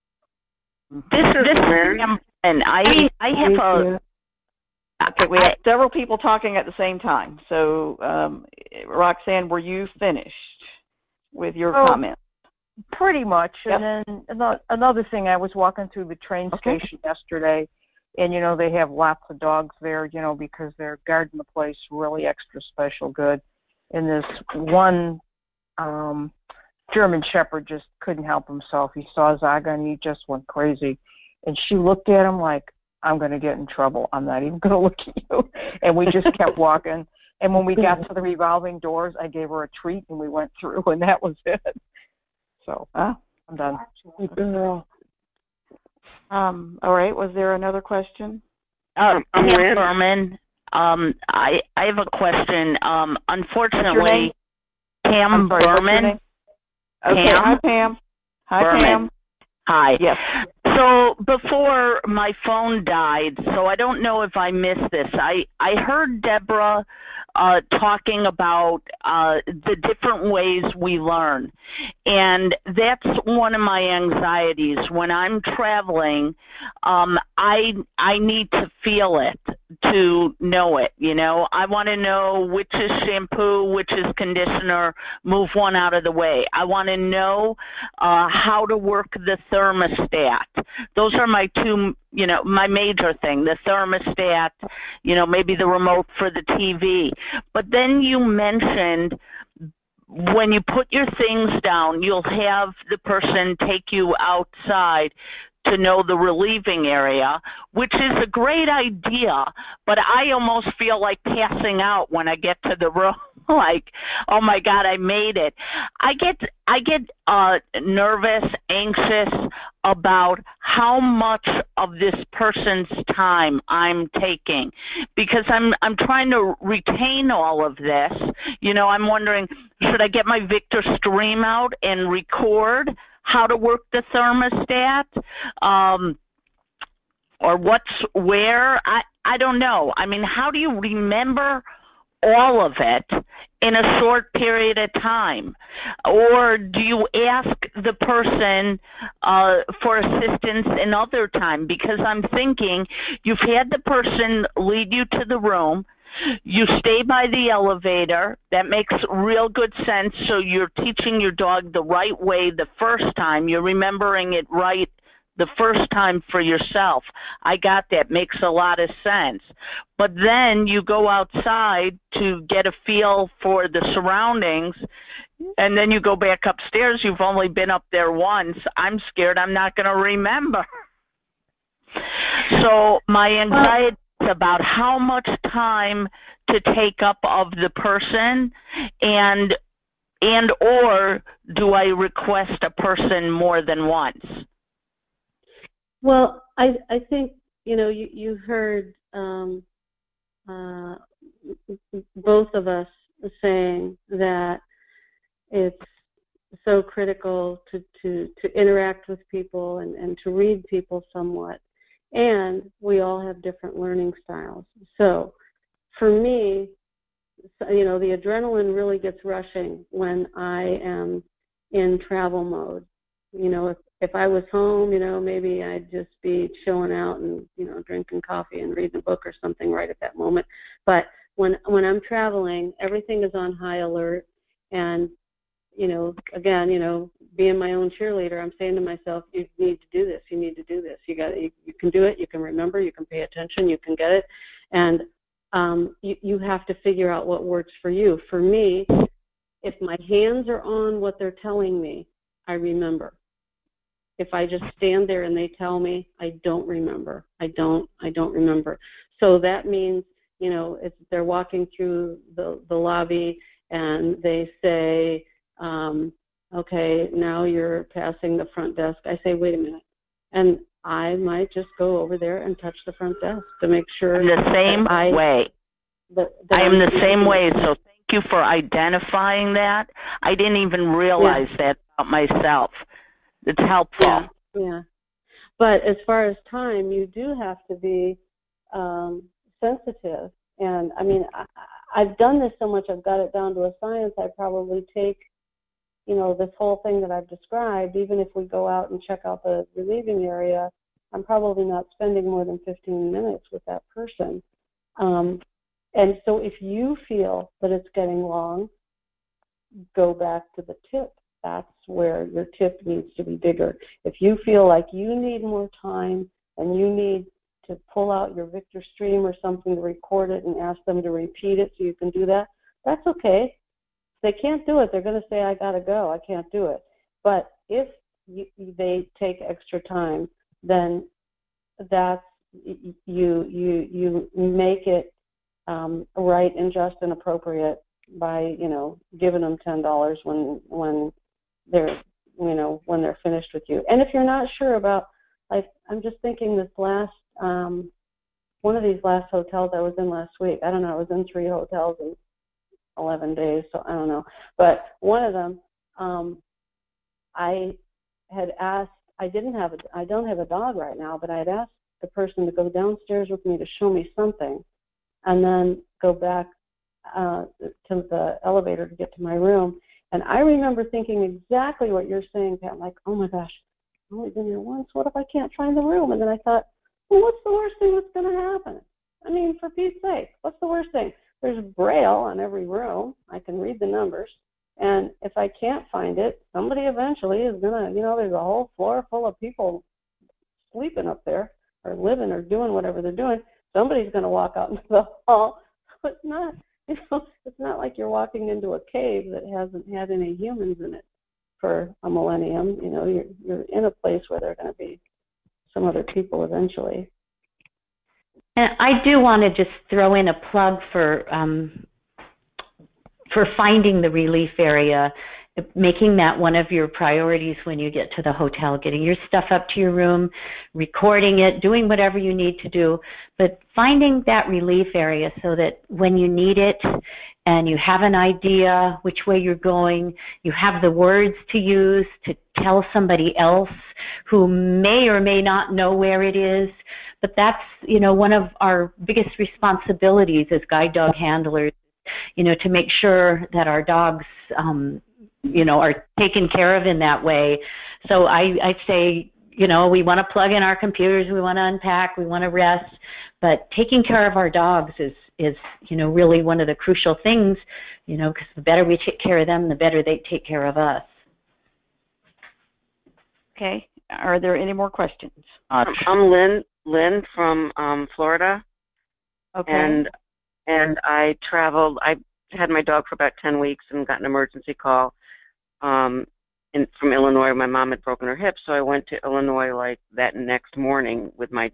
This is This is Lynn, and I I have Thank a you. Okay, we have several people talking at the same time. So, um, Roxanne, were you finished with your Oh, comments? Pretty much. Yep. And then ano- another thing, I was walking through the train Okay. station yesterday, and, you know, they have lots of dogs there, you know, because they're guarding the place really extra special good. And this one um, German Shepherd just couldn't help himself. He saw Zaga, and he just went crazy. And she looked at him like, I'm going to get in trouble. I'm not even going to look at you. And we just kept walking. And when we got to the revolving doors, I gave her a treat, and we went through, and that was it. So Ah, I'm done. Good girl. Um, all right. Was there another question? Um, I'm Pam Lynn. Berman. Um, I I have a question. Um, What's your unfortunately, name? Pam I'm sorry, what's your Berman. name? Okay. Pam Hi, Pam. Hi, Berman. Pam. Hi. Yes. So before my phone died, so I don't know if I missed this. I I heard Deborah uh, talking about uh, the different ways we learn, and that's one of my anxieties when I'm traveling. Um, I I need to feel it to know it. You know, I want to know which is shampoo, which is conditioner. Move one out of the way. I want to know uh, how to work the thermostat. Those are my two, you know, my major thing, the thermostat, you know, maybe the remote for the T V. But then you mentioned when you put your things down, you'll have the person take you outside to know the relieving area, which is a great idea, but I almost feel like passing out when I get to the room. Like, oh my God, I made it. I get I get uh, nervous, anxious about how much of this person's time I'm taking, because I'm I'm trying to retain all of this. You know, I'm wondering, should I get my Victor Stream out and record how to work the thermostat? Um, or what's where? I, I don't know. I mean, how do you remember all of it in a short period of time? Or do you ask the person uh, for assistance in other time? Because I'm thinking you've had the person lead you to the room, you stay by the elevator. That makes real good sense. So you're teaching your dog the right way the first time. You're remembering it right the first time for yourself. I got that. Makes a lot of sense. But then you go outside to get a feel for the surroundings, and then you go back upstairs. You've only been up there once. I'm scared I'm not going to remember. So my anxiety is about how much time to take up of the person, and and or do I request a person more than once? Well, I I think you know you you heard um, uh, both of us saying that it's so critical to, to, to interact with people and, and to read people somewhat, and we all have different learning styles. So for me, you know, the adrenaline really gets rushing when I am in travel mode. You know, if if I was home, you know, maybe I'd just be chilling out and, you know, drinking coffee and reading a book or something right at that moment. But when when I'm traveling, everything is on high alert. And, you know, again, you know, being my own cheerleader, I'm saying to myself, you need to do this. You need to do this. You got you, you can do it. You can remember. You can pay attention. You can get it. And um, you, you have to figure out what works for you. For me, if my hands are on what they're telling me, I remember. If I just stand there and they tell me, I don't remember. I don't. I don't remember. So that means, you know, if they're walking through the, the lobby and they say, um, okay, now you're passing the front desk. I say, wait a minute. And I might just go over there and touch the front desk to make sure. I'm the same I, way. That, that I am the same it. way. So thank you for identifying that. I didn't even realize yeah. that about myself. It's helpful. Yeah, yeah. But as far as time, you do have to be um, sensitive. And, I mean, I, I've done this so much, I've got it down to a science. I probably take, you know, this whole thing that I've described, even if we go out and check out the relieving area, I'm probably not spending more than fifteen minutes with that person. Um, and so if you feel that it's getting long, go back to the tip. That's where your tip needs to be bigger. If you feel like you need more time and you need to pull out your Victor Stream or something to record it and ask them to repeat it so you can do that, that's okay. If they can't do it, they're going to say, I got to go, I can't do it. But if you, they take extra time, then that's, you, you, you make it um, right and just and appropriate by, you know, giving them ten dollars when when they're you know, when they're finished with you. And if you're not sure about, like, I'm just thinking this last, um, one of these last hotels I was in last week, I don't know, I was in three hotels in eleven days, so I don't know. But one of them, um, I had asked, I didn't have a, I don't have a dog right now, but I had asked the person to go downstairs with me to show me something and then go back uh, to the elevator to get to my room. And I remember thinking exactly what you're saying, Pat, like, oh my gosh, I've only been here once, what if I can't find the room? And then I thought, well, what's the worst thing that's going to happen? I mean, for Pete's sake, what's the worst thing? There's Braille on every room. I can read the numbers. And if I can't find it, somebody eventually is going to, you know, there's a whole floor full of people sleeping up there or living or doing whatever they're doing. Somebody's going to walk out into the hall. So it's not, you know, it's not like you're walking into a cave that hasn't had any humans in it for a millennium. You know, you're, you're in a place where there are going to be some other people eventually. And I do want to just throw in a plug for um, for finding the relief area, making that one of your priorities when you get to the hotel, getting your stuff up to your room, recording it, doing whatever you need to do, but finding that relief area so that when you need it and you have an idea which way you're going, you have the words to use to tell somebody else who may or may not know where it is. But that's, you know, one of our biggest responsibilities as guide dog handlers, you know, to make sure that our dogs, um, you know, are taken care of in that way. So I, I'd say, you know, we want to plug in our computers, we want to unpack, we want to rest, but taking care of our dogs is, is, you know, really one of the crucial things, you know, because the better we take care of them, the better they take care of us. Okay. Are there any more questions? I'm Lynn, Lynn from um, Florida. Okay. And and I traveled. I had my dog for about ten weeks and got an emergency call um, in, from Illinois. My mom had broken her hip, so I went to Illinois like that next morning with my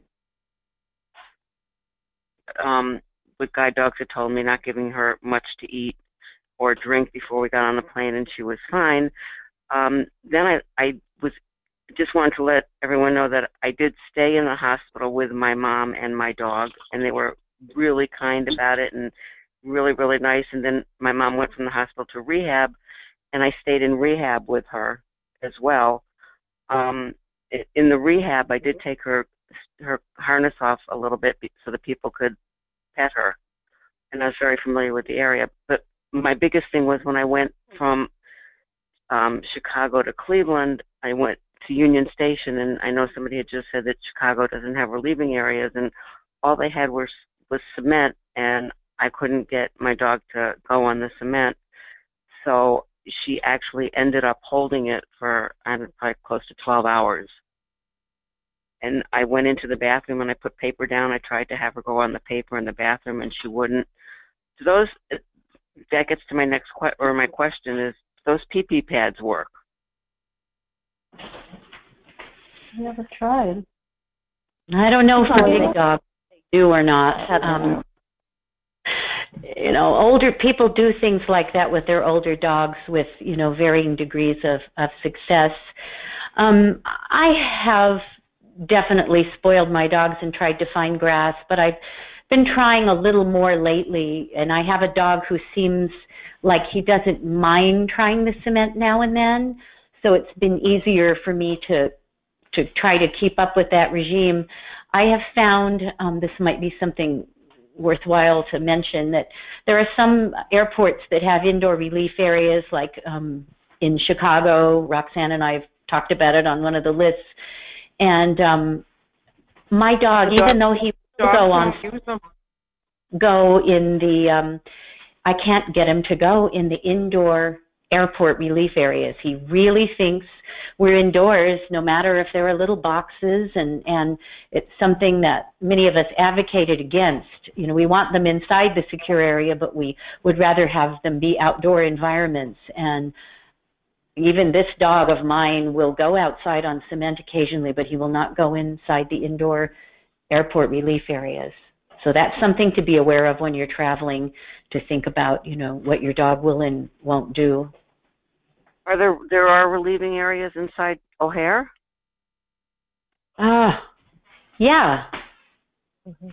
um, with guide dogs had told me not giving her much to eat or drink before we got on the plane, and she was fine. Um, then I, I was just wanted to let everyone know that I did stay in the hospital with my mom and my dog, and they were really kind about it and really, really nice. And then my mom went from the hospital to rehab, and I stayed in rehab with her as well. Um, in the rehab, I did take her her harness off a little bit so that people could pet her, and I was very familiar with the area. But my biggest thing was when I went from um, Chicago to Cleveland, I went to Union Station, and I know somebody had just said that Chicago doesn't have relieving areas, and all they had was was cement, and I couldn't get my dog to go on the cement, so she actually ended up holding it for I don't know, probably close to twelve hours. And I went into the bathroom and I put paper down. I tried to have her go on the paper in the bathroom, and she wouldn't. So those that gets to my next que- or my question is, those pee-pee pads work? I never tried. I don't know for big dogs they do or not. Um, you know, older people do things like that with their older dogs with, you know, varying degrees of, of success. Um, I have definitely spoiled my dogs and tried to find grass, but I've been trying a little more lately, and I have a dog who seems like he doesn't mind trying the cement now and then, so it's been easier for me to to try to keep up with that regime. I have found, um, this might be something worthwhile to mention, that there are some airports that have indoor relief areas, like um, in Chicago. Roxanne and I have talked about it on one of the lists. And um, my dog, The dog even though he will go on, go in the, um, I can't get him to go in the indoor airport relief areas. He really thinks we're indoors, no matter if there are little boxes, and, and it's something that many of us advocated against. You know, we want them inside the secure area, but we would rather have them be outdoor environments. And even this dog of mine will go outside on cement occasionally, but he will not go inside the indoor airport relief areas. So that's something to be aware of when you're traveling, to think about, you know, what your dog will and won't do. Are there there are relieving areas inside O'Hare? Ah, yeah. Mm-hmm.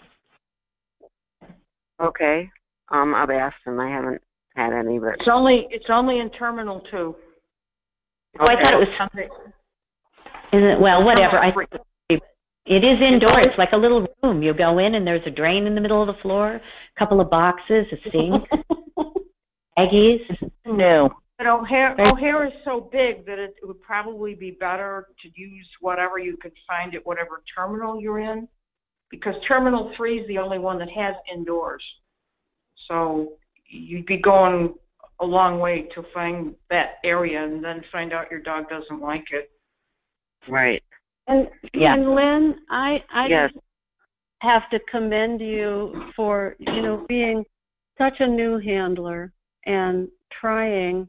Okay. Um, I've asked and I haven't had any, but It's only it's only in Terminal Two. Oh, I thought it was something. Is it, well, whatever. I, it is indoors. It's like a little room. You go in and there's a drain in the middle of the floor, a couple of boxes, a sink, eggies. No. But O'Hare, O'Hare is so big that it, it would probably be better to use whatever you could find at whatever terminal you're in, because Terminal Three is the only one that has indoors. So you'd be going a long way to find that area and then find out your dog doesn't like it. right. And, Yeah. and Lynn, I, I Yes. just have to commend you for, you know, being such a new handler and trying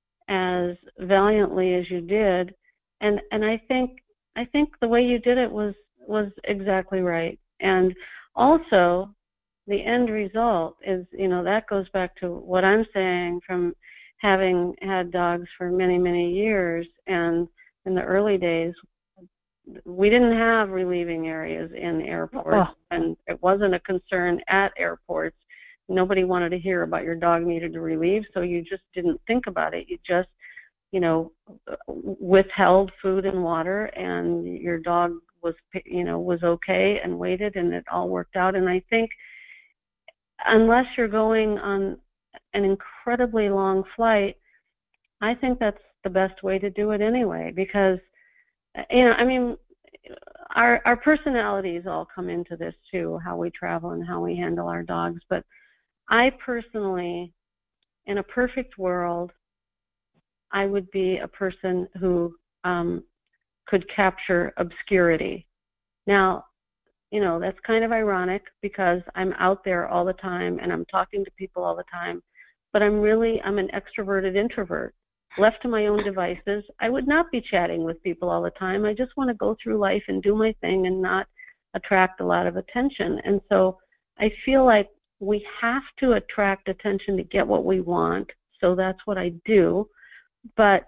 as valiantly as you did. And, and I think, I think the way you did it was, was exactly right. And also, the end result is, you know, that goes back to what I'm saying from having had dogs for many, many years. And in the early days, we didn't have relieving areas in airports, oh. and it wasn't a concern at airports. Nobody wanted to hear about your dog needed to relieve, so you just didn't think about it. You just, you know, withheld food and water, and your dog was, you know, was okay and waited, and it all worked out. And I think unless you're going on an incredibly long flight, I think that's the best way to do it anyway, because, you know, I mean, our our personalities all come into this too, how we travel and how we handle our dogs. But I personally, in a perfect world, I would be a person who um, could capture obscurity. Now, you know, that's kind of ironic because I'm out there all the time and I'm talking to people all the time, but I'm really, I'm an extroverted introvert. Left to my own devices, I would not be chatting with people all the time. I just want to go through life and do my thing and not attract a lot of attention. And so I feel like we have to attract attention to get what we want. So that's what I do. But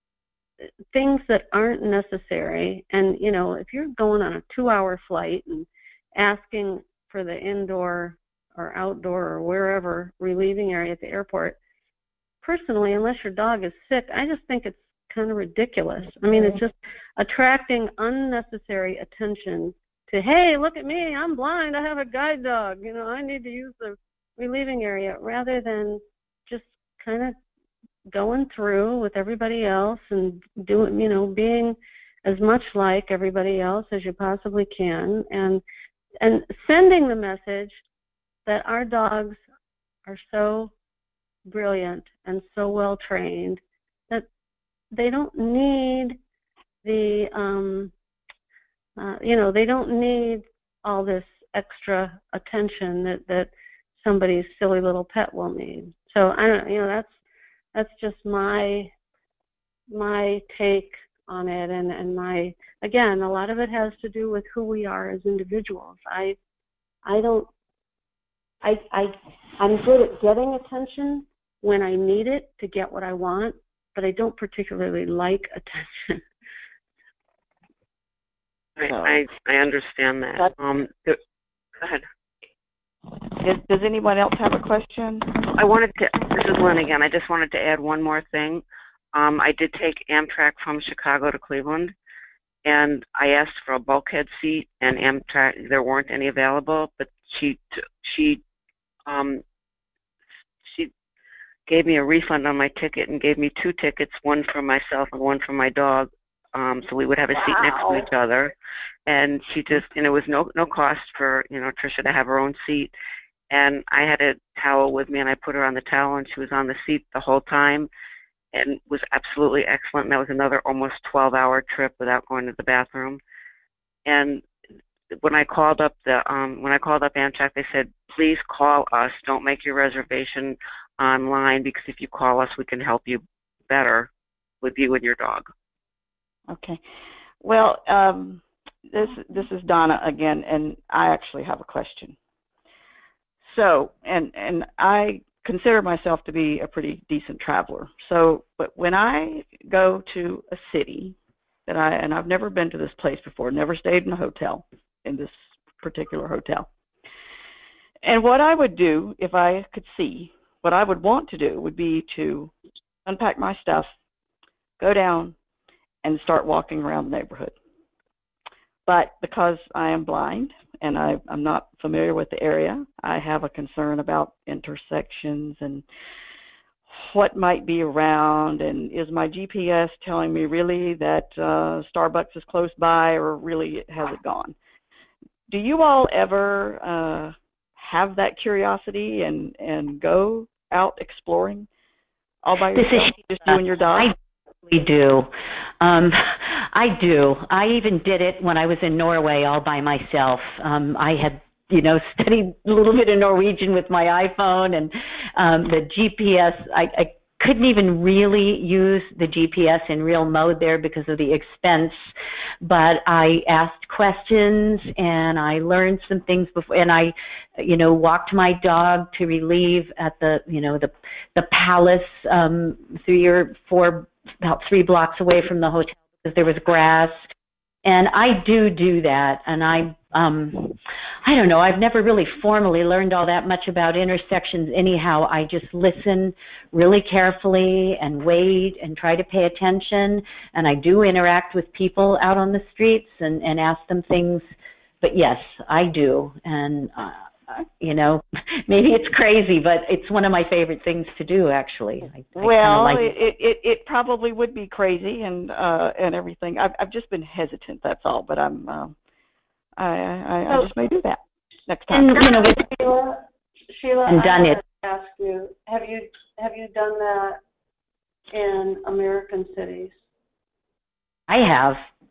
things that aren't necessary, and, you know, if you're going on a two-hour flight and asking for the indoor or outdoor or wherever relieving area at the airport, personally, unless your dog is sick, I just think it's kind of ridiculous. I mean, it's just attracting unnecessary attention to, hey, look at me, I'm blind, I have a guide dog, you know, I need to use the relieving area, rather than just kind of going through with everybody else and doing, you know, being as much like everybody else as you possibly can, and and sending the message that our dogs are so brilliant and so well trained that they don't need the um uh, you know they don't need all this extra attention that that somebody's silly little pet will need. So I don't, you know, that's that's just my my take on it, and and my, again, a lot of it has to do with who we are as individuals. I I don't I I I'm good at getting attention when I need it to get what I want, but I don't particularly like attention. I, I, I understand that. Um, go ahead. Does, does anyone else have a question? I wanted to, this is Lynn again, I just wanted to add one more thing. Um, I did take Amtrak from Chicago to Cleveland, and I asked for a bulkhead seat, and Amtrak, there weren't any available, but she, she, um, she gave me a refund on my ticket and gave me two tickets, one for myself and one for my dog, um, so we would have a seat wow. next to each other. And she just, and it was no no cost for, you know, Tricia to have her own seat. And I had a towel with me, and I put her on the towel, and she was on the seat the whole time, and was absolutely excellent. And that was another almost twelve-hour trip without going to the bathroom. And when I called up the um, when I called up Amtrak, they said, please call us. Don't make your reservation online, because if you call us, we can help you better with you and your dog. Okay. Well, um, this this is Donna again, and I actually have a question. So, and and I consider myself to be a pretty decent traveler. So, but when I go to a city that I, and I've never been to this place before, never stayed in a hotel, in this particular hotel. And what I would do if I could see, what I would want to do would be to unpack my stuff, go down, and start walking around the neighborhood. But because I am blind and I, I'm not familiar with the area, I have a concern about intersections and what might be around, and is my G P S telling me really that uh, Starbucks is close by, or really has it gone? Do you all ever uh, have that curiosity and, and go out exploring all by yourself, this is, just you and your dog? I We do. Um, I do. I even did it when I was in Norway all by myself. Um, I had, you know, studied a little bit of Norwegian with my iPhone, and um, the G P S, I, I couldn't even really use the G P S in real mode there because of the expense. But I asked questions, and I learned some things before, and I, you know, walked my dog to relieve at the, you know, the, the palace um, three or four about three blocks away from the hotel because there was grass. And I do do that. And I, um, I don't know, I've never really formally learned all that much about intersections anyhow. I just listen really carefully and wait and try to pay attention. And I do interact with people out on the streets and, and ask them things. But yes, I do. And, uh, you know, maybe it's crazy, but it's one of my favorite things to do, actually. I, I well, like it, it it probably would be crazy and uh, and everything. I've I've just been hesitant. That's all. But I'm um, I I, I So, just may do that next time. And you know, with Sheila, Sheila, and I done want it. to ask you: Have you have you done that in American cities? I have.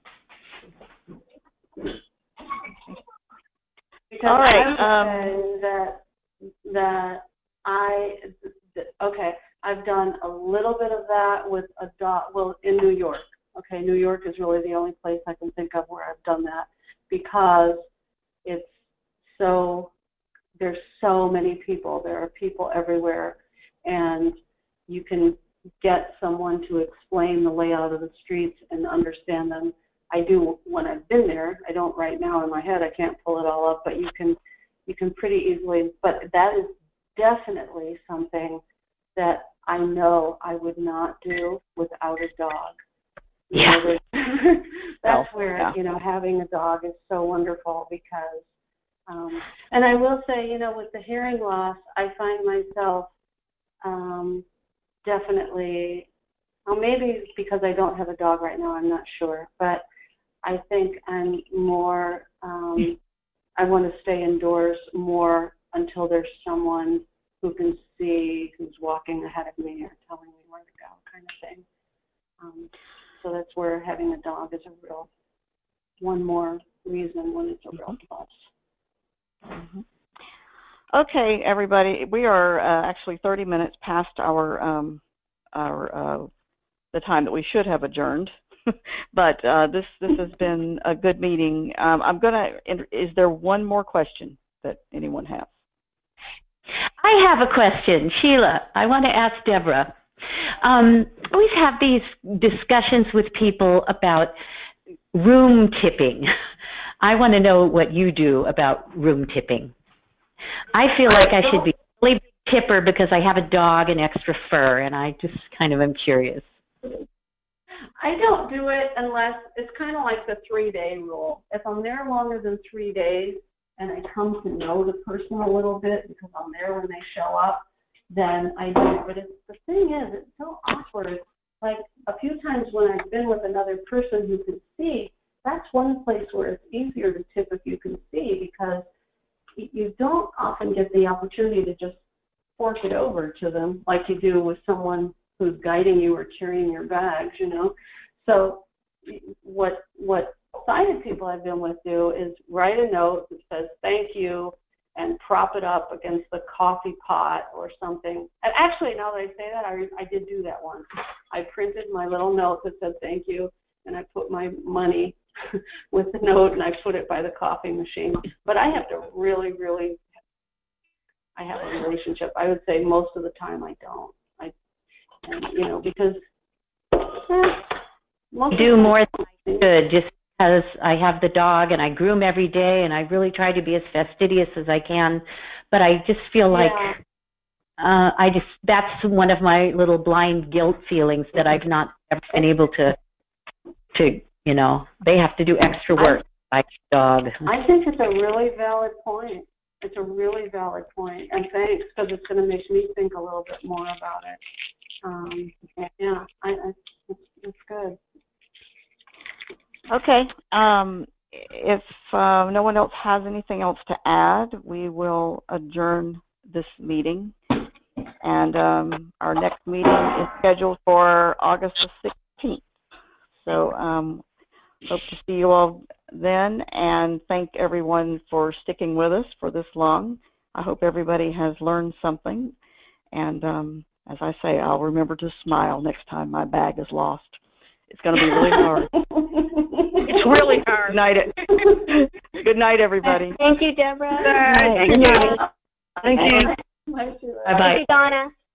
Because All right, I would um, say that that I okay, I've done a little bit of that with a dog. Well, in New York. Okay, New York is really the only place I can think of where I've done that because it's so there's so many people. There are people everywhere, and you can get someone to explain the layout of the streets and understand them. I do when I've been there. I don't right now in my head. I can't pull it all up, but you can you can pretty easily. But that is definitely something that I know I would not do without a dog. You Yeah. know, that's Oh, where yeah. you know having a dog is so wonderful because. Um, and I will say, you know, with the hearing loss, I find myself um, definitely. Well, maybe it's because I don't have a dog right now. I'm not sure, but I think I'm more, um, I want to stay indoors more until there's someone who can see who's walking ahead of me or telling me where to go kind of thing. Um, so that's where having a dog is a real, one more reason when it's a real plus. Mm-hmm. Okay, everybody, we are uh, actually thirty minutes past our, um, our uh, the time that we should have adjourned. But uh, this this has been a good meeting. Um, I'm gonna. Is there one more question that anyone has? I have a question, Sheila. I want to ask Deborah. Um, I always have these discussions with people about room tipping. I want to know what you do about room tipping. I feel like I should be a really big tipper because I have a dog and extra fur, and I just kind of am curious. I don't do it unless it's kind of like the three-day rule. If I'm there longer than three days and I come to know the person a little bit because I'm there when they show up, then I do. But it's, the thing is, it's so awkward. Like a few times when I've been with another person who can see, that's one place where it's easier to tip if you can see because you don't often get the opportunity to just fork it over to them like you do with someone who's guiding you or carrying your bags, you know. So what what sighted people I've been with do is write a note that says thank you and prop it up against the coffee pot or something. And actually, now that I say that, I, I did do that once. I printed my little note that said thank you, and I put my money with the note, and I put it by the coffee machine. But I have to really, really I have a relationship. I would say most of the time I don't. I, and, you know, because eh, most I do more than I should just because I have the dog and I groom every day and I really try to be as fastidious as I can. But I just feel like yeah. uh, I just that's one of my little blind guilt feelings that I've not ever been able to to you know they have to do extra work. I, like dog. I think it's a really valid point. It's a really valid point, and thanks, because it's going to make me think a little bit more about it. Um, yeah, I, I, it's, it's good. Okay. Um, if uh, no one else has anything else to add, we will adjourn this meeting. And um, our next meeting is scheduled for August the sixteenth. So um, hope to see you all then, and thank everyone for sticking with us for this long. I hope everybody has learned something. And um, as I say, I'll remember to smile next time my bag is lost. It's going to be really hard. It's really hard. Good night. Good night, everybody. Thank you, Deborah. Thank you. Thank you. Bye bye. Thank you, Donna.